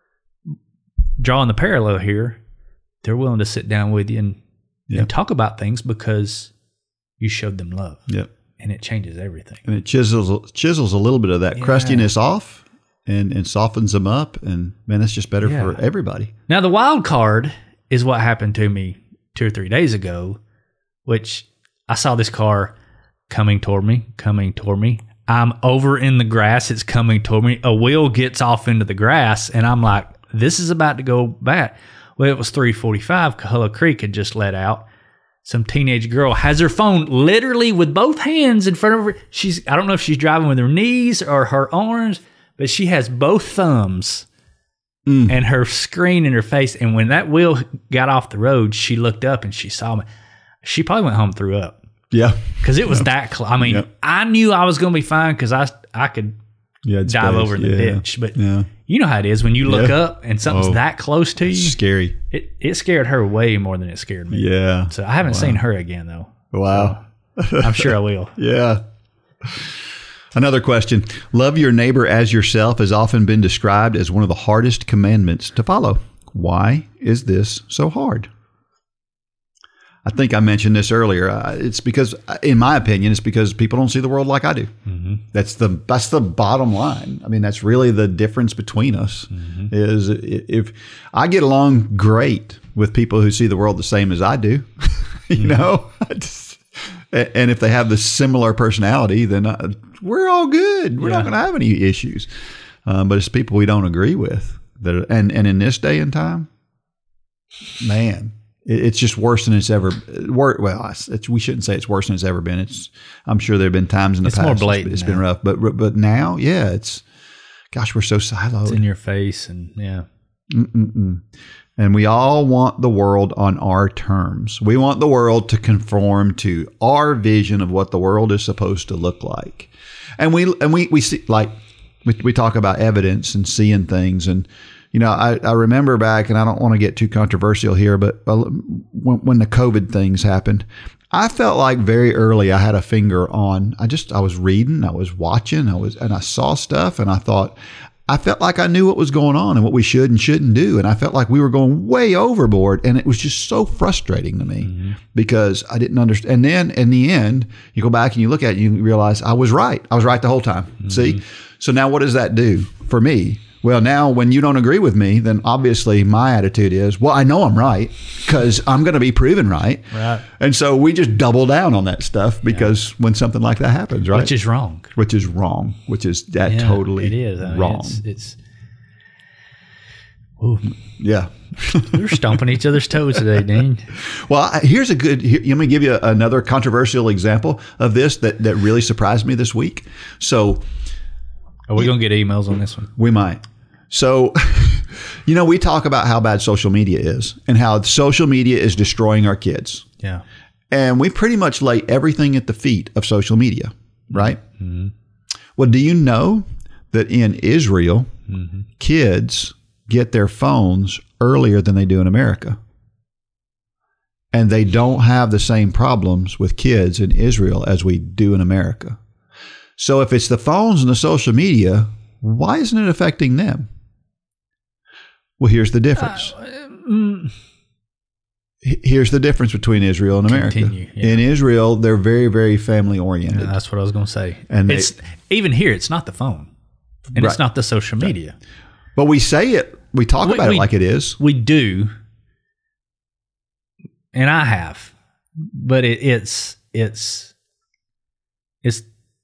drawing the parallel here, they're willing to sit down with you and talk about things because you showed them love. Yep. And it changes everything. And it chisels a little bit of that crustiness off and softens them up. And man, that's just better for everybody. Now, the wild card is what happened to me 2 or 3 days ago, which I saw this car coming toward me. I'm over in the grass. It's coming toward me. A wheel gets off into the grass, and I'm like, this is about to go bad. Well, it was 3:45. Cahulla Creek had just let out. Some teenage girl has her phone literally with both hands in front of her. I don't know if she's driving with her knees or her arms, but she has both thumbs and her screen in her face. And when that wheel got off the road, she looked up and she saw me. She probably went home and threw up. Yeah. Because it was that close. I mean, I knew I was going to be fine because I could dive over in the ditch. But you know how it is when you look up and something's that close to you. It's scary. It scared her way more than it scared me. Yeah. So I haven't seen her again, though. Wow. So I'm sure I will. Yeah. Another question. Love your neighbor as yourself has often been described as one of the hardest commandments to follow. Why is this so hard? I think I mentioned this earlier. It's because, in my opinion, it's because people don't see the world like I do. Mm-hmm. That's the bottom line. I mean, that's really the difference between us. Mm-hmm. Is if I get along great with people who see the world the same as I do, you know, and if they have the similar personality, then we're all good. We're not going to have any issues. But it's people we don't agree with that, and in this day and time, man. It's just worse than it's ever. Well, we shouldn't say it's worse than it's ever been. I'm sure there have been times in the past more blatant it's been rough, but now, it's. Gosh, we're so siloed. It's in your face, and And we all want the world on our terms. We want the world to conform to our vision of what the world is supposed to look like, and we see, like we talk about evidence and seeing things and. You know, I remember back, and I don't want to get too controversial here, but when the COVID things happened, I felt like very early I had a finger on. I was reading, I was watching, and I saw stuff, and I felt like I knew what was going on and what we should and shouldn't do, and I felt like we were going way overboard, and it was just so frustrating to me because I didn't understand. And then in the end, you go back and you look at it, and you realize I was right. I was right the whole time. See, so now what does that do for me? Well, now when you don't agree with me, then obviously my attitude is, well, I know I'm right because I'm going to be proven right. Right. And so we just double down on that stuff because when something like that happens, right? Which is wrong. Which is wrong. Which is totally it is. I mean, wrong. It's ooh, yeah. we're stomping each other's toes today, Dean. Well, here's a good, let me give you another controversial example of this that really surprised me this week. So Are we going to get emails on this one? we might. So, we talk about how bad social media is and how social media is destroying our kids. Yeah. And we pretty much lay everything at the feet of social media, right? Mm-hmm. Well, do you know that in Israel, kids get their phones earlier than they do in America? And they don't have the same problems with kids in Israel as we do in America. So if it's the phones and the social media, why isn't it affecting them? Well, here's the difference. Here's the difference between Israel and America. Continue, yeah. In Israel, they're very, very family oriented. Yeah, that's what I was going to say. And even here, it's not the phone, and Right. it's not the social media. But we say it, we talk about it like it is. We do, and I have, but it's the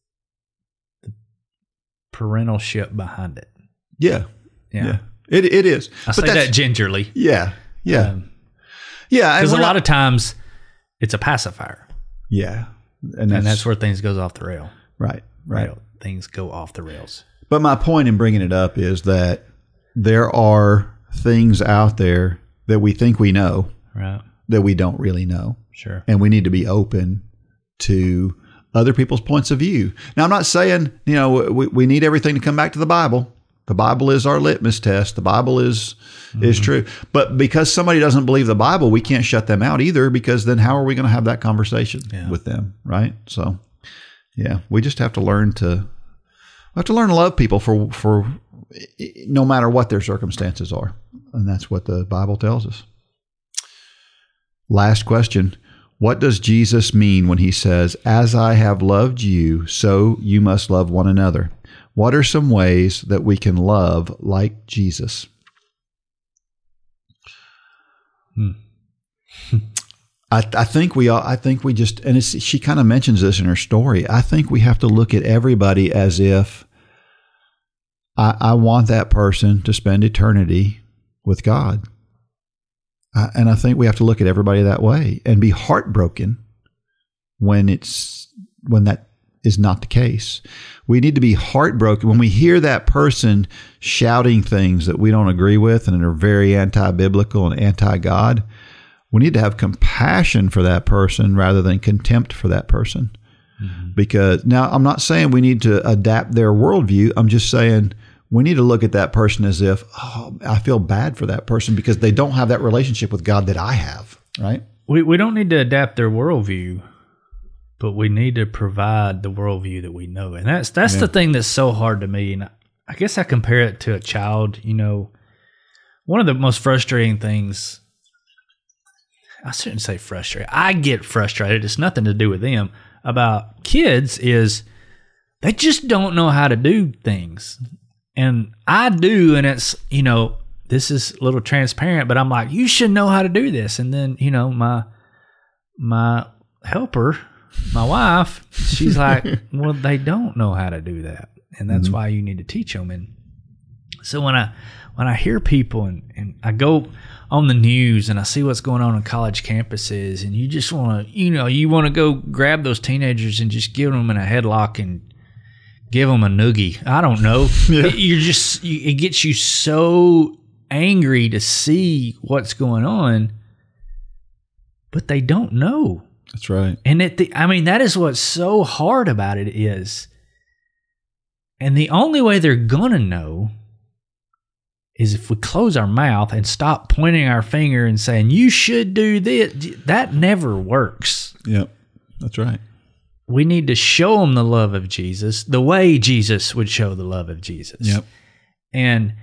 parentalship behind it. Yeah. Yeah. It is. I say that gingerly. Yeah. Yeah. Because a lot of times it's a pacifier. Yeah. And that's where things goes off the rail. Right. Things go off the rails. But my point in bringing it up is that there are things out there that we think we know Right. that we don't really know. Sure. And we need to be open to other people's points of view. Now, I'm not saying, we need everything to come back to the Bible. The Bible is our litmus test. The Bible is true. But because somebody doesn't believe the Bible, we can't shut them out either, because then how are we going to have that conversation with them, right? So, we just have to learn to love people for no matter what their circumstances are. And that's what the Bible tells us. Last question. What does Jesus mean when he says, "As I have loved you, so you must love one another"? What are some ways that we can love like Jesus? I think we just, and she kind of mentions this in her story. I think we have to look at everybody as if I want that person to spend eternity with God. And I think we have to look at everybody that way and be heartbroken when that is not the case. We need to be heartbroken when we hear that person shouting things that we don't agree with and are very anti-biblical and anti-God. We need to have compassion for that person rather than contempt for that person. Mm-hmm. Because now I'm not saying we need to adapt their worldview. I'm just saying we need to look at that person as if, I feel bad for that person because they don't have that relationship with God that I have, right? We don't need to adapt their worldview, but we need to provide the worldview that we know. And that's the thing that's so hard to me. And I guess I compare it to a child. One of the most frustrating things, I shouldn't say frustrated. I get frustrated. It's nothing to do with them. About kids is they just don't know how to do things. And I do, and it's, this is a little transparent, but I'm like, you should know how to do this. And then, my helper, my wife, she's like, well, they don't know how to do that. And that's why you need to teach them. And so when I hear people and I go on the news and I see what's going on college campuses, and you just want to, you want to go grab those teenagers and just give them in a headlock and give them a noogie. I don't know. Yeah. It gets you so angry to see what's going on, but they don't know. That's right. And that is what's so hard about it is, and the only way they're going to know is if we close our mouth and stop pointing our finger and saying, you should do this. That never works. Yep. That's right. We need to show them the love of Jesus the way Jesus would show the love of Jesus. Yep. And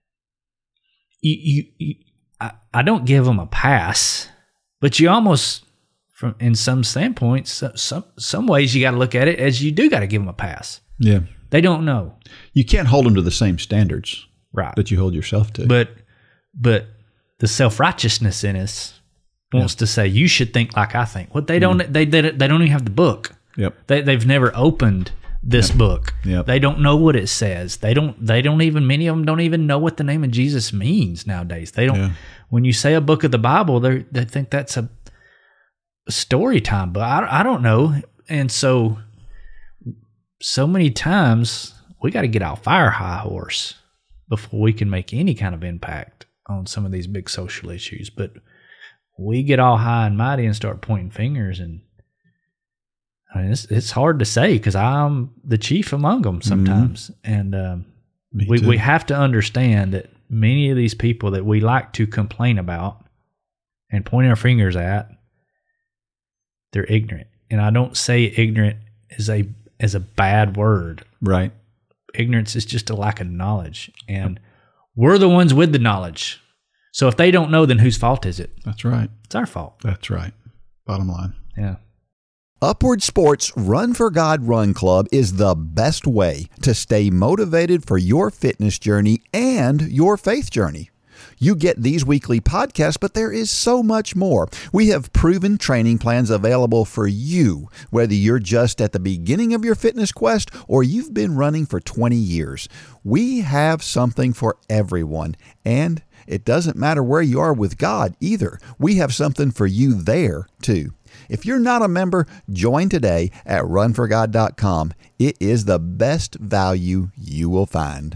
I don't give them a pass, but you almost, in some standpoints, some ways you got to look at it as you do got to give them a pass. Yeah. They don't know. You can't hold them to the same standards. Right. that you hold yourself to. But the self-righteousness in us wants to say, you should think like I think. Well, they don't even have the book. Yep. They've never opened this book. Yep. They don't know what it says. They don't even, many of them don't even know what the name of Jesus means nowadays. They don't, when you say a book of the Bible, they think that's a story time, but I don't know. And so many times we got to get off our high horse before we can make any kind of impact on some of these big social issues. But we get all high and mighty and start pointing fingers, and I mean, it's hard to say because I'm the chief among them sometimes. And we have to understand that many of these people that we like to complain about and point our fingers at, they're ignorant. And I don't say ignorant as a bad word. Right. Ignorance is just a lack of knowledge. And we're the ones with the knowledge. So if they don't know, then whose fault is it? That's right. It's our fault. That's right. Bottom line. Yeah. Upward Sports Run for God Run Club is the best way to stay motivated for your fitness journey and your faith journey. You get these weekly podcasts, but there is so much more. We have proven training plans available for you, whether you're just at the beginning of your fitness quest or you've been running for 20 years. We have something for everyone, and it doesn't matter where you are with God either. We have something for you there, too. If you're not a member, join today at runforgod.com. It is the best value you will find.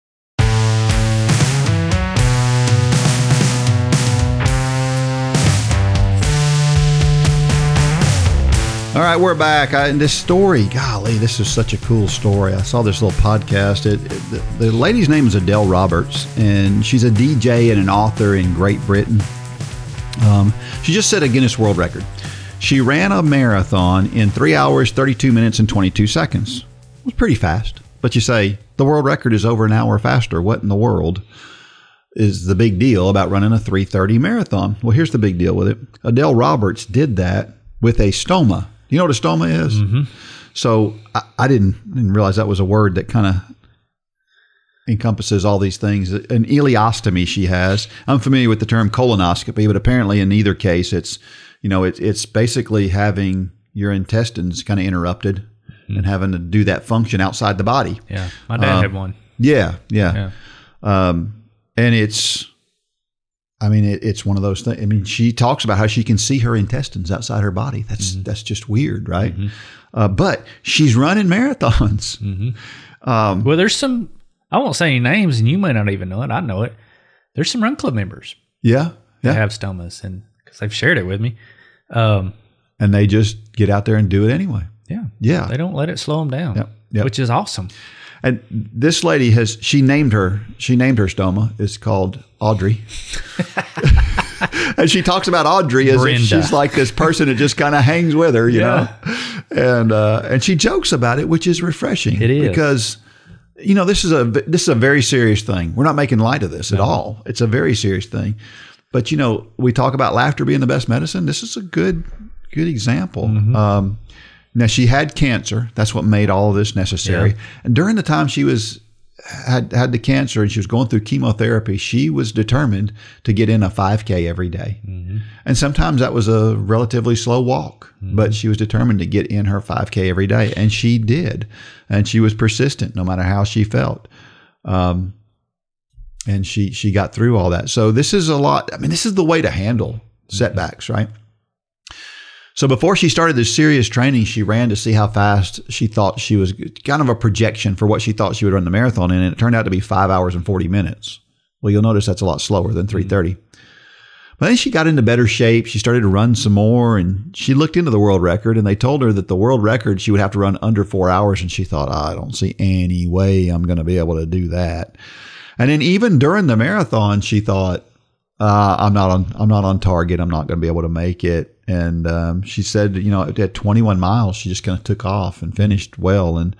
All right, we're back. And this story, golly, this is such a cool story. I saw this little podcast. The lady's name is Adele Roberts, and she's a DJ and an author in Great Britain. She just set a Guinness World Record. She ran a marathon in 3 hours, 32 minutes, and 22 seconds. It was pretty fast. But you say, the world record is over an hour faster. What in the world is the big deal about running a 3:30 marathon? Well, here's the big deal with it. Adele Roberts did that with a stoma. You know what a stoma is? Mm-hmm. So I didn't realize that was a word that kind of encompasses all these things. An ileostomy she has. I'm familiar with the term colonoscopy, but apparently in either case, it's basically having your intestines kind of interrupted and having to do that function outside the body. Yeah, my dad had one. Yeah. And it's one of those things. I mean, she talks about how she can see her intestines outside her body. That's just weird, right? Mm-hmm. But she's running marathons. Mm-hmm. Well, there's some, I won't say any names, and you may not even know it. I know it. There's some run club members. Yeah. That have stomas, and because they've shared it with me. And they just get out there and do it anyway. Yeah. They don't let it slow them down, which is awesome. And this lady she named her stoma. It's called Audrey. And she talks about Audrey as if she's like this person that just kind of hangs with her, you know? And she jokes about it, which is refreshing. It is. Because, this is a very serious thing. We're not making light of this at all. It's a very serious thing. But, we talk about laughter being the best medicine. This is a good example. Mm-hmm. Now, she had cancer. That's what made all of this necessary. Yeah. And during the time she had the cancer and she was going through chemotherapy, she was determined to get in a 5K every day. Mm-hmm. And sometimes that was a relatively slow walk, but she was determined to get in her 5K every day. And she did. And she was persistent no matter how she felt. And she got through all that. So this is a lot. I mean, this is the way to handle setbacks, right? So before she started this serious training, she ran to see how fast she thought she was, kind of a projection for what she thought she would run the marathon in, and it turned out to be 5 hours and 40 minutes. Well, you'll notice that's a lot slower than 3:30. But then she got into better shape. She started to run some more, and she looked into the world record, and they told her that the world record, she would have to run under 4 hours, and she thought, I don't see any way I'm going to be able to do that. And then even during the marathon, she thought, I'm not on target. I'm not going to be able to make it. And she said, at 21 miles, she just kind of took off and finished well. And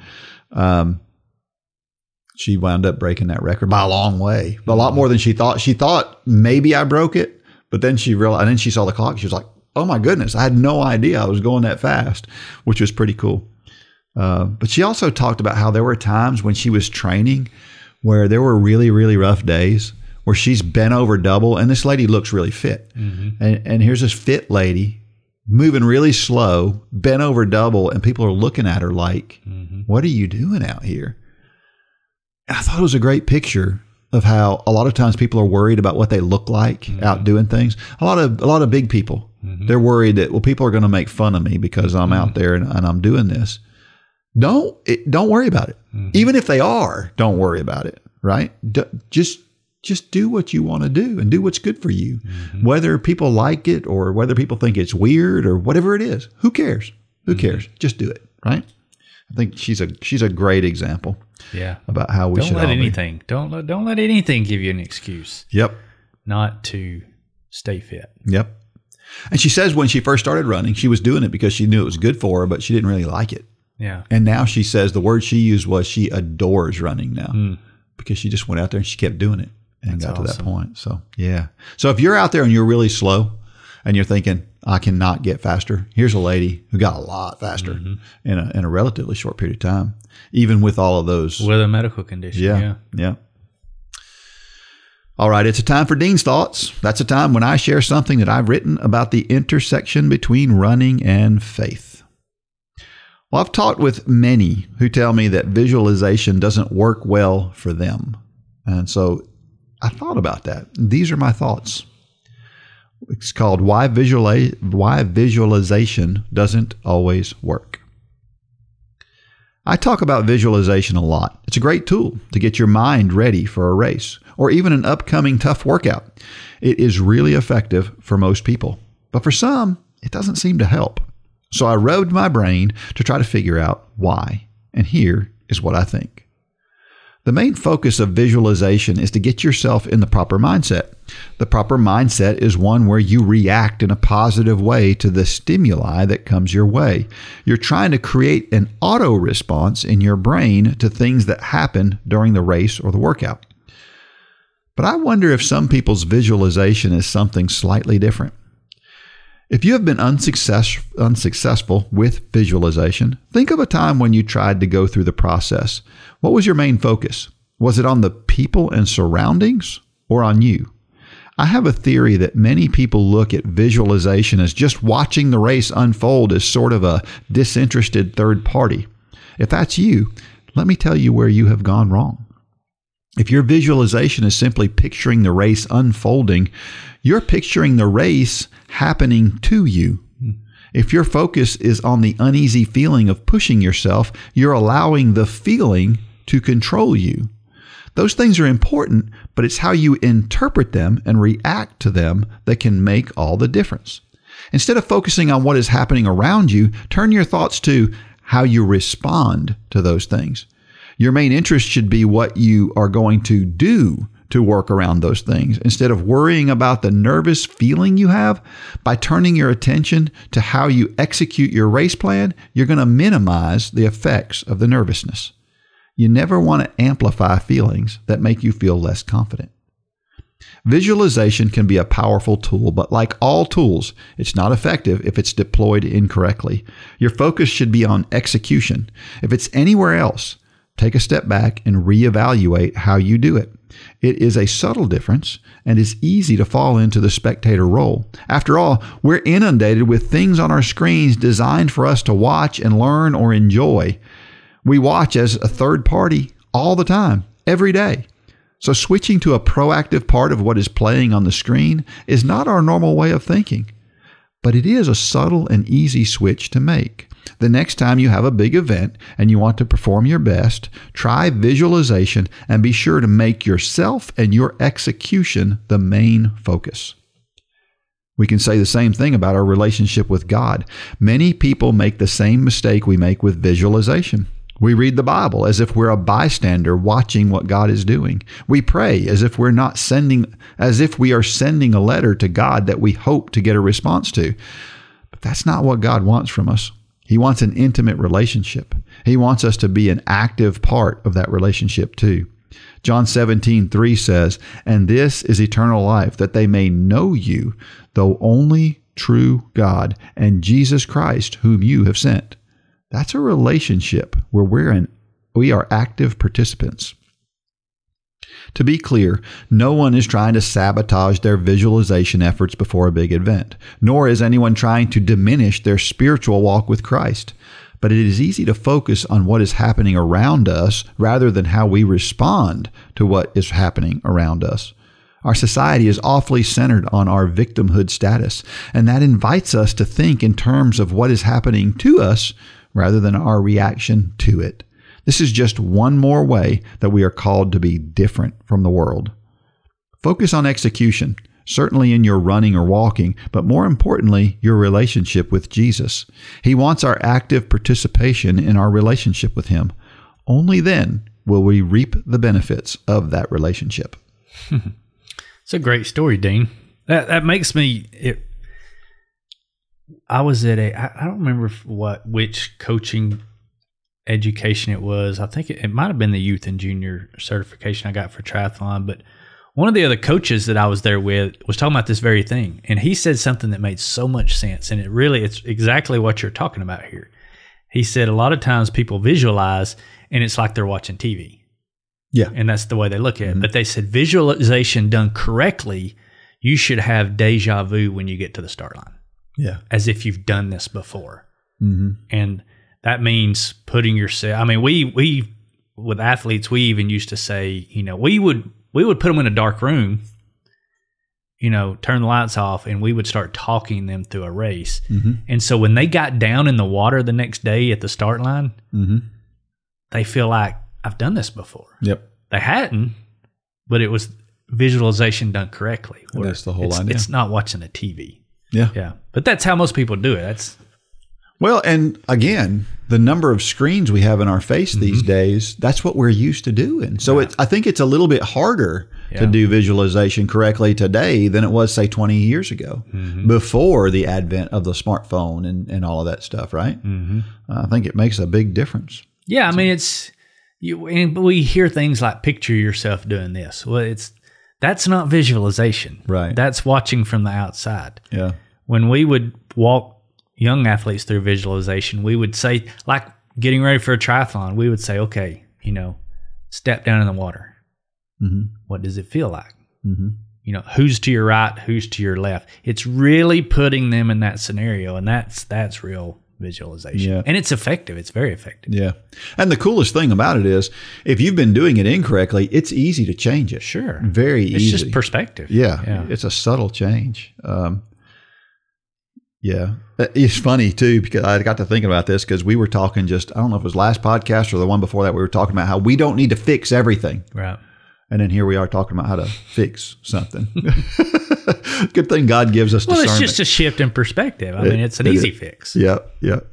she wound up breaking that record by a long way, a lot more than she thought. She thought maybe I broke it, but then she realized, and then she saw the clock. She was like, oh my goodness, I had no idea I was going that fast, which was pretty cool. But she also talked about how there were times when she was training where there were really, really rough days where she's bent over double, and this lady looks really fit. And here's this fit lady moving really slow, bent over double, and people are looking at her like, what are you doing out here? And I thought it was a great picture of how a lot of times people are worried about what they look like out doing things. A lot of big people, they're worried that, well, people are going to make fun of me because I'm out there and I'm doing this. Don't worry about it. Even if they are, don't worry about it, right? Just do what you want to do and do what's good for you. Whether people like it or whether people think it's weird or whatever it is, who cares? Who cares? Just do it, right? I think she's a great example. Yeah. About how we should. Don't let anything give you an excuse. Yep. Not to stay fit. Yep. And she says when she first started running, she was doing it because she knew it was good for her, but she didn't really like it. Yeah. And now she says the word she used was she adores running now because she just went out there and she kept doing it. And got to that point. So, yeah. So if you're out there and you're really slow and you're thinking, I cannot get faster, here's a lady who got a lot faster in a relatively short period of time, even with all of those. With a medical condition. Yeah. All right. It's a time for Dean's Thoughts. That's a time when I share something that I've written about the intersection between running and faith. Well, I've talked with many who tell me that visualization doesn't work well for them. And so I thought about that. These are my thoughts. It's called Why Visualization Doesn't Always Work. I talk about visualization a lot. It's a great tool to get your mind ready for a race or even an upcoming tough workout. It is really effective for most people, but for some, it doesn't seem to help. So I rubbed my brain to try to figure out why, and here is what I think. The main focus of visualization is to get yourself in the proper mindset. The proper mindset is one where you react in a positive way to the stimuli that comes your way. You're trying to create an auto response in your brain to things that happen during the race or the workout. But I wonder if some people's visualization is something slightly different. If you have been unsuccessful with visualization, think of a time when you tried to go through the process. What was your main focus? Was it on the people and surroundings or on you? I have a theory that many people look at visualization as just watching the race unfold as sort of a disinterested third party. If that's you, let me tell you where you have gone wrong. If your visualization is simply picturing the race unfolding, you're picturing the race happening to you. If your focus is on the uneasy feeling of pushing yourself, you're allowing the feeling to control you. Those things are important, but it's how you interpret them and react to them that can make all the difference. Instead of focusing on what is happening around you, turn your thoughts to how you respond to those things. Your main interest should be what you are going to do to work around those things. Instead of worrying about the nervous feeling you have, by turning your attention to how you execute your race plan, you're going to minimize the effects of the nervousness. You never want to amplify feelings that make you feel less confident. Visualization can be a powerful tool, but like all tools, it's not effective if it's deployed incorrectly. Your focus should be on execution. If it's anywhere else, take a step back and reevaluate how you do it. It is a subtle difference and is easy to fall into the spectator role. After all, we're inundated with things on our screens designed for us to watch and learn or enjoy. We watch as a third party all the time, every day. So switching to a proactive part of what is playing on the screen is not our normal way of thinking, but it is a subtle and easy switch to make. The next time you have a big event and you want to perform your best, try visualization and be sure to make yourself and your execution the main focus. We can say the same thing about our relationship with God. Many people make the same mistake we make with visualization. We read the Bible as if we're a bystander watching what God is doing. We pray as if we are sending a letter to God that we hope to get a response to. But that's not what God wants from us. He wants an intimate relationship. He wants us to be an active part of that relationship too. John 17:3 says, "And this is eternal life, that they may know you, the only true God, and Jesus Christ, whom you have sent." That's a relationship where we are active participants. To be clear, no one is trying to sabotage their visualization efforts before a big event, nor is anyone trying to diminish their spiritual walk with Christ. But it is easy to focus on what is happening around us rather than how we respond to what is happening around us. Our society is awfully centered on our victimhood status, and that invites us to think in terms of what is happening to us rather than our reaction to it. This is just one more way that we are called to be different from the world. Focus on execution, certainly in your running or walking, but more importantly, your relationship with Jesus. He wants our active participation in our relationship with Him. Only then will we reap the benefits of that relationship. It's a great story, Dean. That makes me. I was at I don't remember which coaching education it was. I think it might have been the youth and junior certification I got for triathlon. But one of the other coaches that I was there with was talking about this very thing, and he said something that made so much sense, and it's exactly what you're talking about here. He said a lot of times people visualize, and it's like they're watching TV. Yeah. And that's the way they look at it. But they said visualization done correctly, you should have deja vu when you get to the start line. Yeah. As if you've done this before. And that means putting yourself, I mean, we with athletes, we even used to say, we would put them in a dark room, turn the lights off, and we would start talking them through a race. And so when they got down in the water the next day at the start line, they feel like, I've done this before. Yep. They hadn't, but it was visualization done correctly. That's the whole idea. It's not watching a TV. Yeah. Yeah. But that's how most people do it. Well, and again, the number of screens we have in our face these days, that's what we're used to doing. So I think it's a little bit harder to do visualization correctly today than it was, say, 20 years ago, before the advent of the smartphone and all of that stuff, right? I think it makes a big difference. Yeah, I mean, and we hear things like picture yourself doing this. Well, that's not visualization. Right. That's watching from the outside. Yeah. When we would walk young athletes through visualization, we would say, like getting ready for a triathlon, we would say, okay, step down in the water. What does it feel like? Who's to your right, who's to your left? It's really putting them in that scenario, and that's real visualization. Yeah. And it's effective. It's very effective. Yeah. And the coolest thing about it is, if you've been doing it incorrectly, it's easy to change it. Sure. Very easy. It's just perspective. Yeah. It's a subtle change. Yeah. It's funny too, because I got to thinking about this because we were talking I don't know if it was last podcast or the one before that, we were talking about how we don't need to fix everything. Right. And then here we are talking about how to fix something. Good thing God gives us discernment. Well, it's just a shift in perspective. I mean, it's an easy fix. Yep.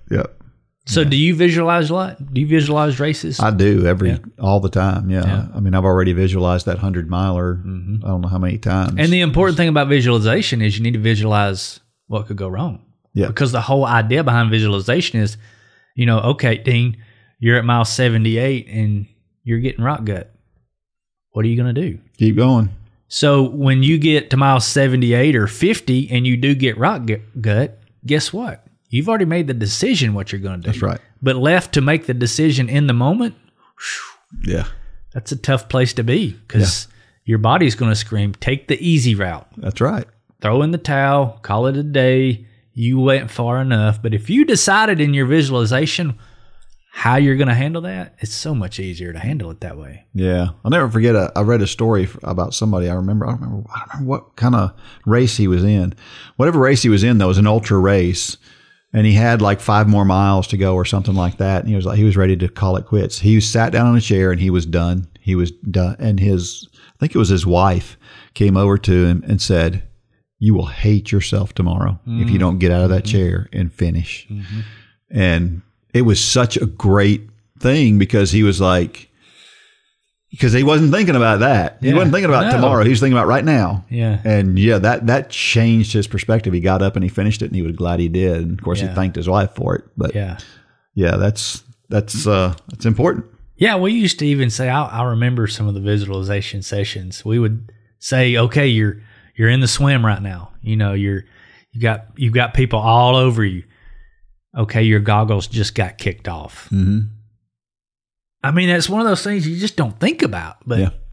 So do you visualize a lot? Do you visualize races? I do all the time. Yeah. I mean, I've already visualized that 100-miler. I don't know how many times. And the important thing about visualization is you need to visualize what could go wrong. Yeah. Because the whole idea behind visualization is, okay, Dean, you're at mile 78 and you're getting rock gut. What are you going to do? Keep going. So when you get to mile 78 or 50 and you do get rock gut, guess what? You've already made the decision what you're going to do. That's right. But left to make the decision in the moment, yeah, that's a tough place to be because your body's going to scream, take the easy route. That's right. Throw in the towel, call it a day. You went far enough. But if you decided in your visualization how you're going to handle that, it's so much easier to handle it that way. Yeah. I'll never forget, I read a story about somebody. I don't remember what kind of race he was in. Whatever race he was in, though, was an ultra race. And he had like 5 more miles to go or something like that. And he was ready to call it quits. He sat down on a chair and he was done. He was done. And I think it was his wife came over to him and said, "You will hate yourself tomorrow if you don't get out of that chair and finish." And it was such a great thing because he was like, because he wasn't thinking about that. He wasn't thinking about tomorrow. He was thinking about right now. Yeah. And that changed his perspective. He got up and he finished it and he was glad he did. And of course he thanked his wife for it. But that's important. Yeah. We used to even say, I remember some of the visualization sessions. We would say, okay, you're in the swim right now. You've got people all over you. Okay, your goggles just got kicked off. I mean, that's one of those things you just don't think about, but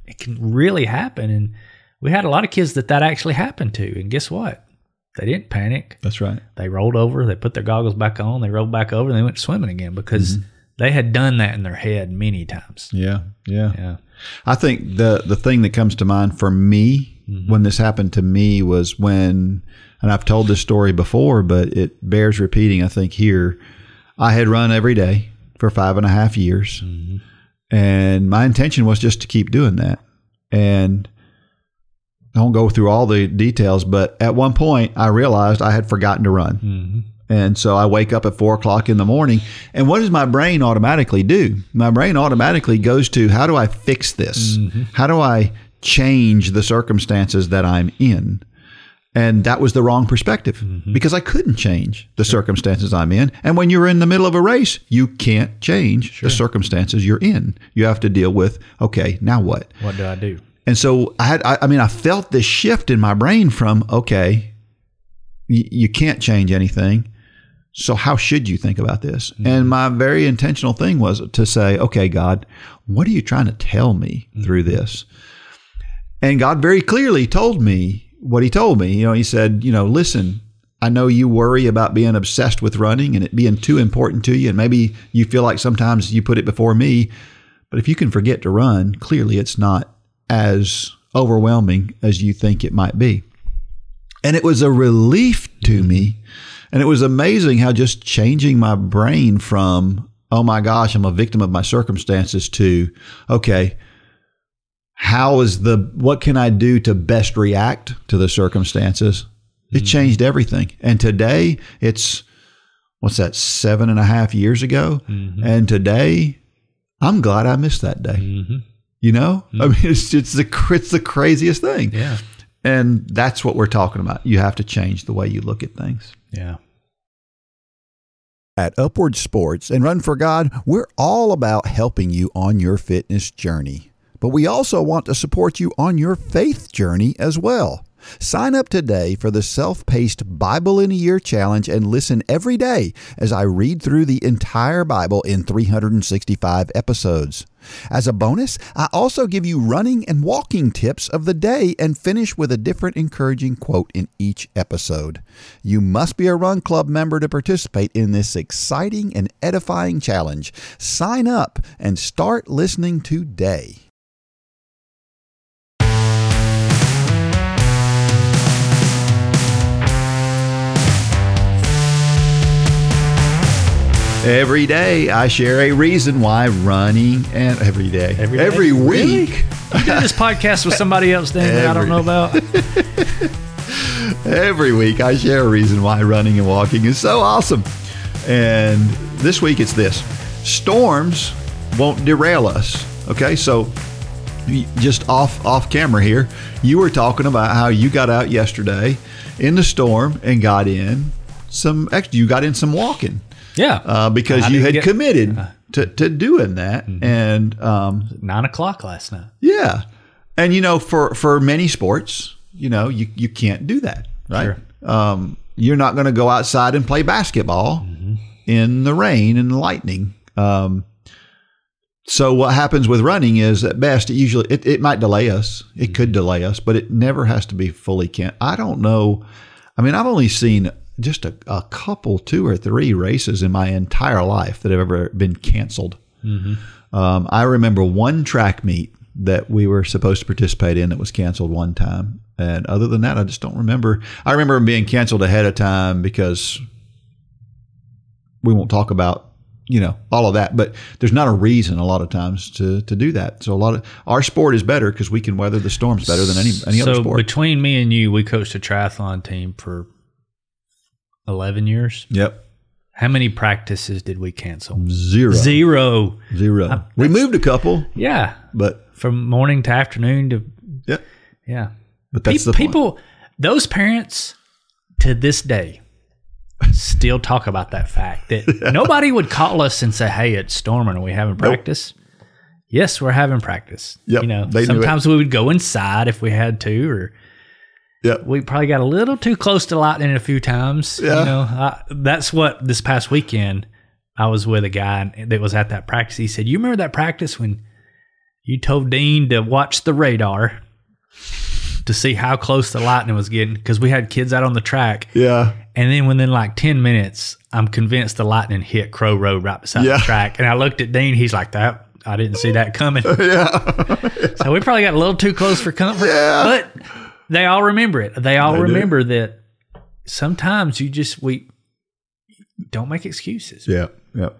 it can really happen. And we had a lot of kids that actually happened to. And guess what? They didn't panic. That's right. They rolled over. They put their goggles back on. They rolled back over, and they went swimming again because they had done that in their head many times. Yeah. I think the thing that comes to mind for me when this happened to me was when, and I've told this story before, but it bears repeating, I think, here. I had run every day for 5.5 years, and my intention was just to keep doing that. And I won't go through all the details, but at one point I realized I had forgotten to run. And so I wake up at 4 o'clock in the morning, and what does my brain automatically do? My brain automatically goes to, how do I fix this? How do I change the circumstances that I'm in? And that was the wrong perspective because I couldn't change the circumstances I'm in. And when you're in the middle of a race, you can't change the circumstances you're in. You have to deal with, okay, now what? What do I do? And so I felt this shift in my brain from, okay, you can't change anything. So how should you think about this? And my very intentional thing was to say, okay, God, what are you trying to tell me through this? And God very clearly told me what he told me. He said, listen, I know you worry about being obsessed with running and it being too important to you. And maybe you feel like sometimes you put it before me, but if you can forget to run, clearly it's not as overwhelming as you think it might be. And it was a relief to me. And it was amazing how just changing my brain from, oh my gosh, I'm a victim of my circumstances, to, okay, what can I do to best react to the circumstances? It changed everything. And today it's, 7.5 years ago? And today I'm glad I missed that day. I mean, it's the craziest thing. Yeah. And that's what we're talking about. You have to change the way you look at things. Yeah. At Upward Sports and Run for God, we're all about helping you on your fitness journey. But we also want to support you on your faith journey as well. Sign up today for the self-paced Bible in a Year Challenge and listen every day as I read through the entire Bible in 365 episodes. As a bonus, I also give you running and walking tips of the day and finish with a different encouraging quote in each episode. You must be a Run Club member to participate in this exciting and edifying challenge. Sign up and start listening today. Every day I share a reason why running, and every week. You do this podcast with somebody else then that I don't know about? Every week I share a reason why running and walking is so awesome. And this week it's this: storms won't derail us. Okay, so just off camera here, you were talking about how you got out yesterday in the storm and got in some walking. Yeah. Because you had committed to doing that. And 9 o'clock last night. Yeah. And, for many sports, you can't do that, right? Sure. You're not going to go outside and play basketball in the rain and the lightning. So what happens with running is, at best, it might delay us. It could delay us, but it never has to be fully canceled. I don't know. I mean, I've only seen just a couple, 2 or 3 races in my entire life that have ever been canceled. I remember one track meet that we were supposed to participate in that was canceled one time. And other than that, I just don't remember. I remember them being canceled ahead of time because we won't talk about, all of that. But there's not a reason a lot of times to do that. So our sport is better because we can weather the storms better than any other sport. So between me and you, we coached a triathlon team for 11 years. Yep. How many practices did we cancel? Zero. We moved a couple. Yeah. But from morning to afternoon to. Yep. Yeah. But that's the people, point. Those parents to this day still talk about that fact that nobody would call us and say, hey, it's storming. Are we having practice? Nope. Yes, we're having practice. Yep. Sometimes we would go inside if we had to, or. Yeah, we probably got a little too close to lightning a few times. Yeah. That's what this past weekend I was with a guy that was at that practice. He said, "You remember that practice when You told Dean to watch the radar to see how close the lightning was getting because we had kids out on the track. Yeah. And then within like 10 minutes, I'm convinced the lightning hit Crow Road right beside the track. And I looked at Dean. He's like, I didn't see that coming. So we probably got a little too close for comfort. Yeah. But they all remember it. They all remember that sometimes we don't make excuses. Yeah. Yeah.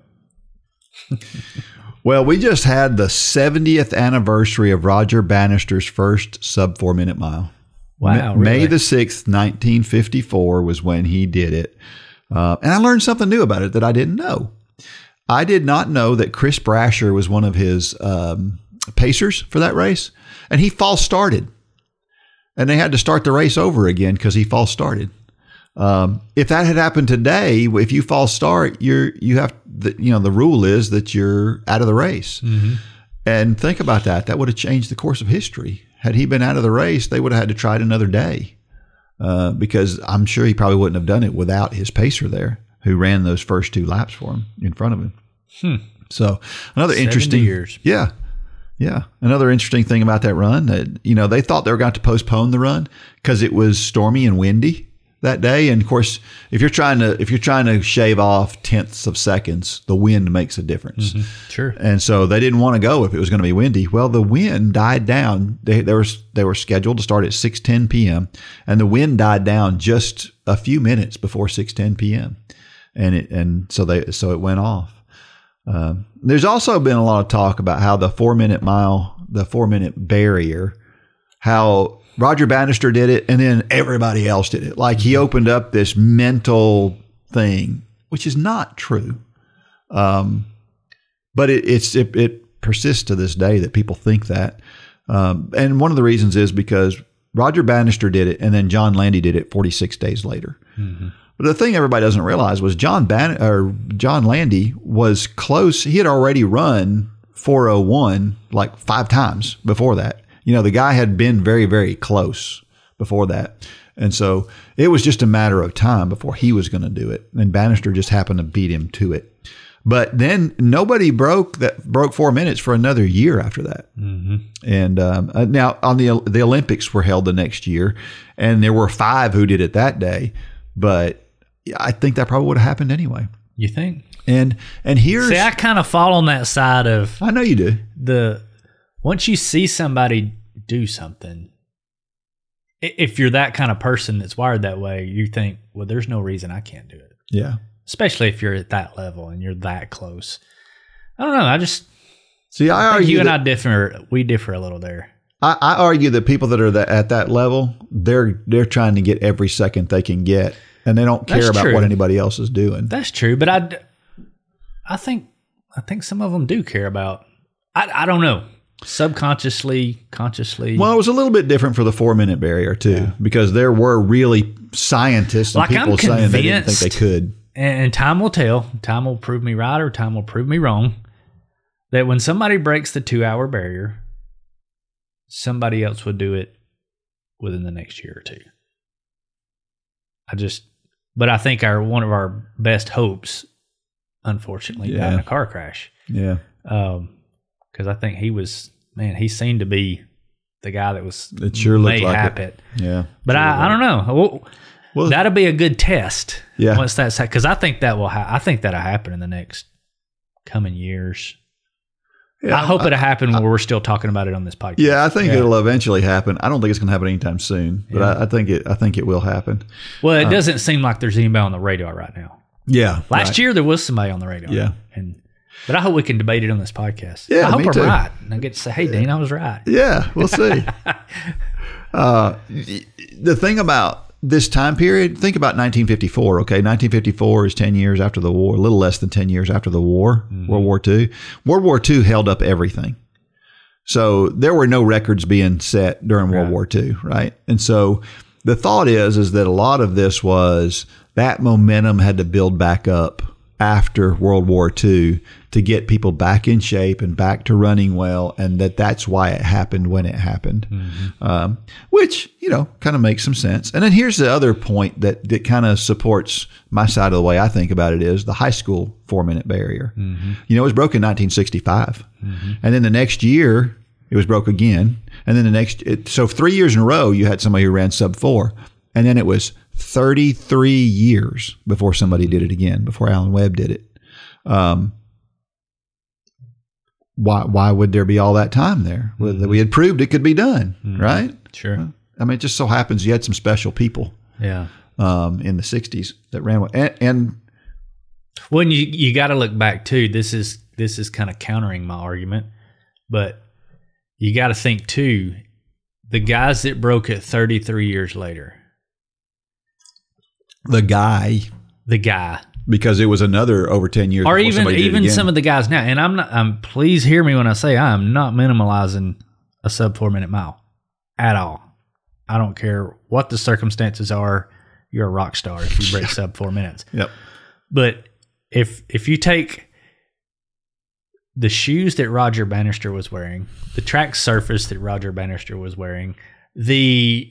Well, we just had the 70th anniversary of Roger Bannister's first sub 4 minute mile. Wow. May the 6th, 1954 was when he did it. And I learned something new about it that I didn't know. I did not know that Chris Brasher was one of his pacers for that race. And he false started. And they had to start the race over again because he false started. If that had happened today, if you false start, the rule is that you're out of the race. Mm-hmm. And think about that. That would have changed the course of history. Had he been out of the race, they would have had to try it another day. Because I'm sure he probably wouldn't have done it without his pacer there, who ran those first 2 laps for him in front of him. So another 70 interesting years. Yeah. Yeah. Another interesting thing about that run that, they thought they were going to postpone the run because it was stormy and windy that day. And of course, if you're trying to shave off tenths of seconds, the wind makes a difference. Mm-hmm. Sure. And so they didn't want to go if it was going to be windy. Well, the wind died down. They were scheduled to start at 6:10 p.m. and the wind died down just a few minutes before 6:10 p.m. So it went off. There's also been a lot of talk about how the 4 minute mile, the 4 minute barrier, how Roger Bannister did it and then everybody else did it. Like he opened up this mental thing, which is not true. But it persists to this day that people think that. And one of the reasons is because Roger Bannister did it and then John Landy did it 46 days later. Mm-hmm. But the thing everybody doesn't realize was John Landy was close. He had already run 4:01 like 5 times before that. The guy had been very, very close before that. And so it was just a matter of time before he was going to do it. And Bannister just happened to beat him to it. But then nobody broke 4 minutes for another year after that. Mm-hmm. And now on the Olympics were held the next year, and there were 5 who did it that day. But I think that probably would have happened anyway. You think? And here's... See, I kind of fall on that side of... I know you do. Once you see somebody do something, if you're that kind of person that's wired that way, you think, well, there's no reason I can't do it. Yeah. Especially if you're at that level and you're that close. I don't know. I argue you and I differ. We differ a little there. I argue that people that are at that level, they're trying to get every second they can get, and they don't care about what anybody else is doing. That's true, but I think some of them do care about. I don't know. Subconsciously, consciously. Well, it was a little bit different for the 4 minute barrier too, because there were really scientists and people saying they didn't think they could. And time will tell. Time will prove me right or time will prove me wrong. That when somebody breaks the 2 hour barrier, somebody else would do it within the next year or two. But I think one of our best hopes, unfortunately, died in a car crash. Yeah. Because I think he seemed to be the guy that was it sure looked like it. Yeah. But sure I don't know. Well, that'll be a good test. Yeah. Once that's because I think that will. I think that'll happen in the next coming years. Yeah, I hope it'll happen where we're still talking about it on this podcast. Yeah, I think it'll eventually happen. I don't think it's going to happen anytime soon, but I think it will happen. Well, it doesn't seem like there's anybody on the radar right now. Yeah. Last year there was somebody on the radar. Yeah. But I hope we can debate it on this podcast. Yeah, I hope me I'm too. right. And I get to say, hey, Dean, I was right. Yeah, we'll see. The thing about this time period, think about 1954, okay? 1954 is 10 years after the war, a little less than 10 years after the war, World War II. World War II held up everything. So there were no records being set during World War II, right? And so the thought is that a lot of this was that momentum had to build back up after World War II to get people back in shape and back to running well, and that's why it happened when it happened, which, kind of makes some sense. And then here's the other point that kind of supports my side of the way I think about it is the high school 4 minute barrier. It was broken in 1965. And then the next year, it was broke again. And then so 3 years in a row, you had somebody who ran sub 4. And then it was 33 years before somebody did it again, before Alan Webb did it. Why would there be all that time there? We had proved it could be done, right? Sure. I mean, it just so happens you had some special people in the 60s that ran with, and when you got to look back too, this is kind of countering my argument, but you got to think too, the guys that broke it 33 years later. The guy. Because it was another over 10 years. Or even some of the guys now. And please hear me when I say I am not minimalizing a sub 4 minute mile at all. I don't care what the circumstances are. You're a rock star if you break sub 4 minutes. Yep. But if you take the shoes that Roger Bannister was wearing, the track surface that Roger Bannister was wearing, the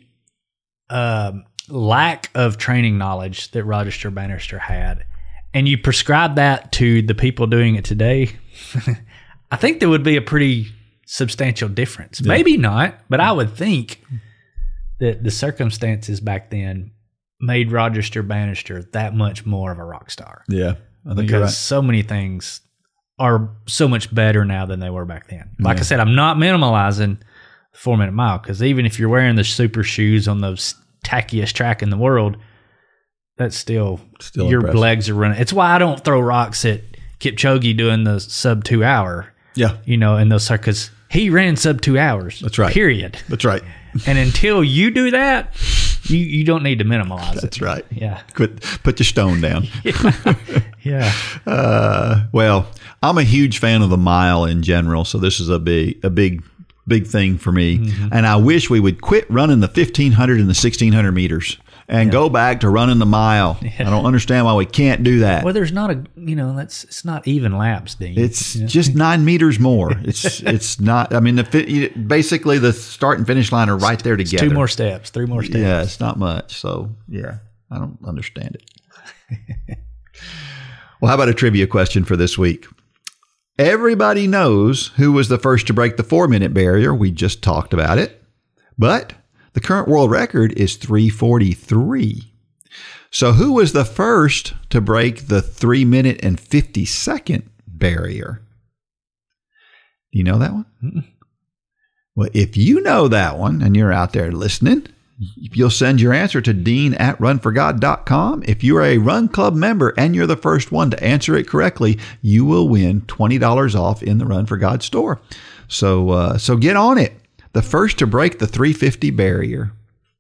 lack of training knowledge that Roger Bannister had, and you prescribe that to the people doing it today, I think there would be a pretty substantial difference. Yeah. Maybe not, but I would think that the circumstances back then made Roger Bannister that much more of a rock star. Yeah, I think because you're right. So many things are so much better now than they were back then. Like I said, I'm not minimalizing the 4 minute mile, because even if you're wearing the super shoes on those tackiest track in the world, that's still your impressive. Legs are running. It's why I don't throw rocks at Kipchoge doing the sub 2 hour. Yeah. In those circuits. He ran sub 2 hours. That's right. Period. That's right. And until you do that, you don't need to minimalize it. That's right. Yeah. Put your stone down. Yeah. Well, I'm a huge fan of the mile in general, so this is a big thing for me. Mm-hmm. And I wish we would quit running the 1,500 and the 1,600 meters and go back to running the mile. Yeah. I don't understand why we can't do that. Well, there's not it's not even laps, Dean. It's just 9 meters more. It's not, I mean, basically the start and finish line are right there together. 2 more steps, 3 more steps. Yeah, it's not much. So, yeah, I don't understand it. Well, how about a trivia question for this week? Everybody knows who was the first to break the 4 minute barrier. We just talked about it. But the current world record is 3:43. So who was the first to break the 3 minute and 50 second barrier? Do you know that one? Mm-mm. Well, if you know that one and you're out there listening, you'll send your answer to dean@runforgod.com. If you're a Run Club member and you're the first one to answer it correctly, you will win $20 off in the Run for God store. So get on it. The first to break the 350 barrier.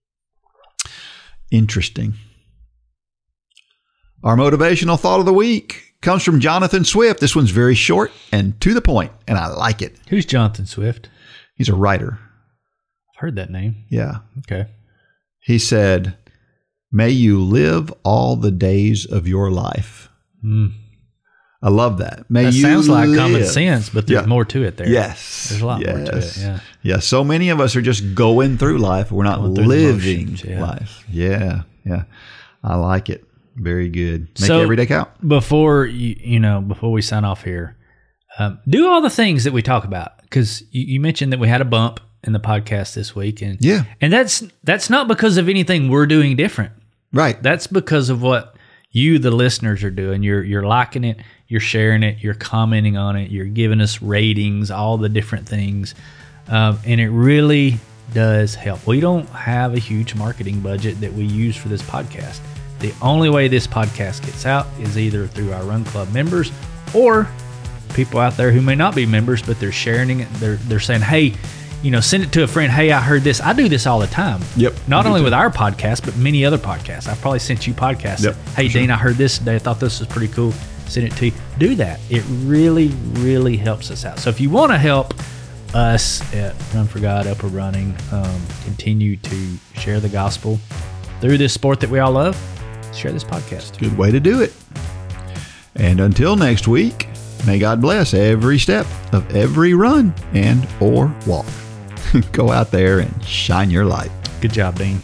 Interesting. Our motivational thought of the week comes from Jonathan Swift. This one's very short and to the point, and I like it. Who's Jonathan Swift? He's a writer. I've heard that name. Yeah. Okay. He said, "May you live all the days of your life." I love that. That sounds like common sense, but there's more to it there. Yes. There's a lot more to it. Yeah. Yeah. So many of us are just going through life. We're not living life. Yeah. Yeah. I like it. Very good. Make every day count. Before we sign off here, do all the things that we talk about, because you mentioned that we had a bump in the podcast this week, and that's not because of anything we're doing different. Right. That's because of what you, the listeners, are doing. You're liking it, you're sharing it, you're commenting on it, you're giving us ratings, all the different things, and it really does help. We don't have a huge marketing budget that we use for this podcast. The only way this podcast gets out is either through our Run Club members or people out there who may not be members, but they're sharing it. They're saying, hey, send it to a friend. Hey, I heard this. I do this all the time. Yep. Not only with our podcast, but many other podcasts. I've probably sent you podcasts. Yep. Hey, Dean, I heard this today. I thought this was pretty cool. Send it to you. Do that. It really, really helps us out. So if you want to help us at Run for God, Upward Running, continue to share the gospel through this sport that we all love, share this podcast. Good way to do it. And until next week, may God bless every step of every run and or walk. Go out there and shine your light. Good job, Dean.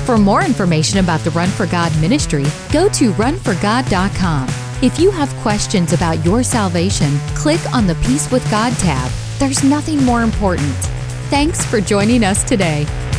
For more information about the Run for God ministry, go to runforgod.com. If you have questions about your salvation, click on the Peace with God tab. There's nothing more important. Thanks for joining us today.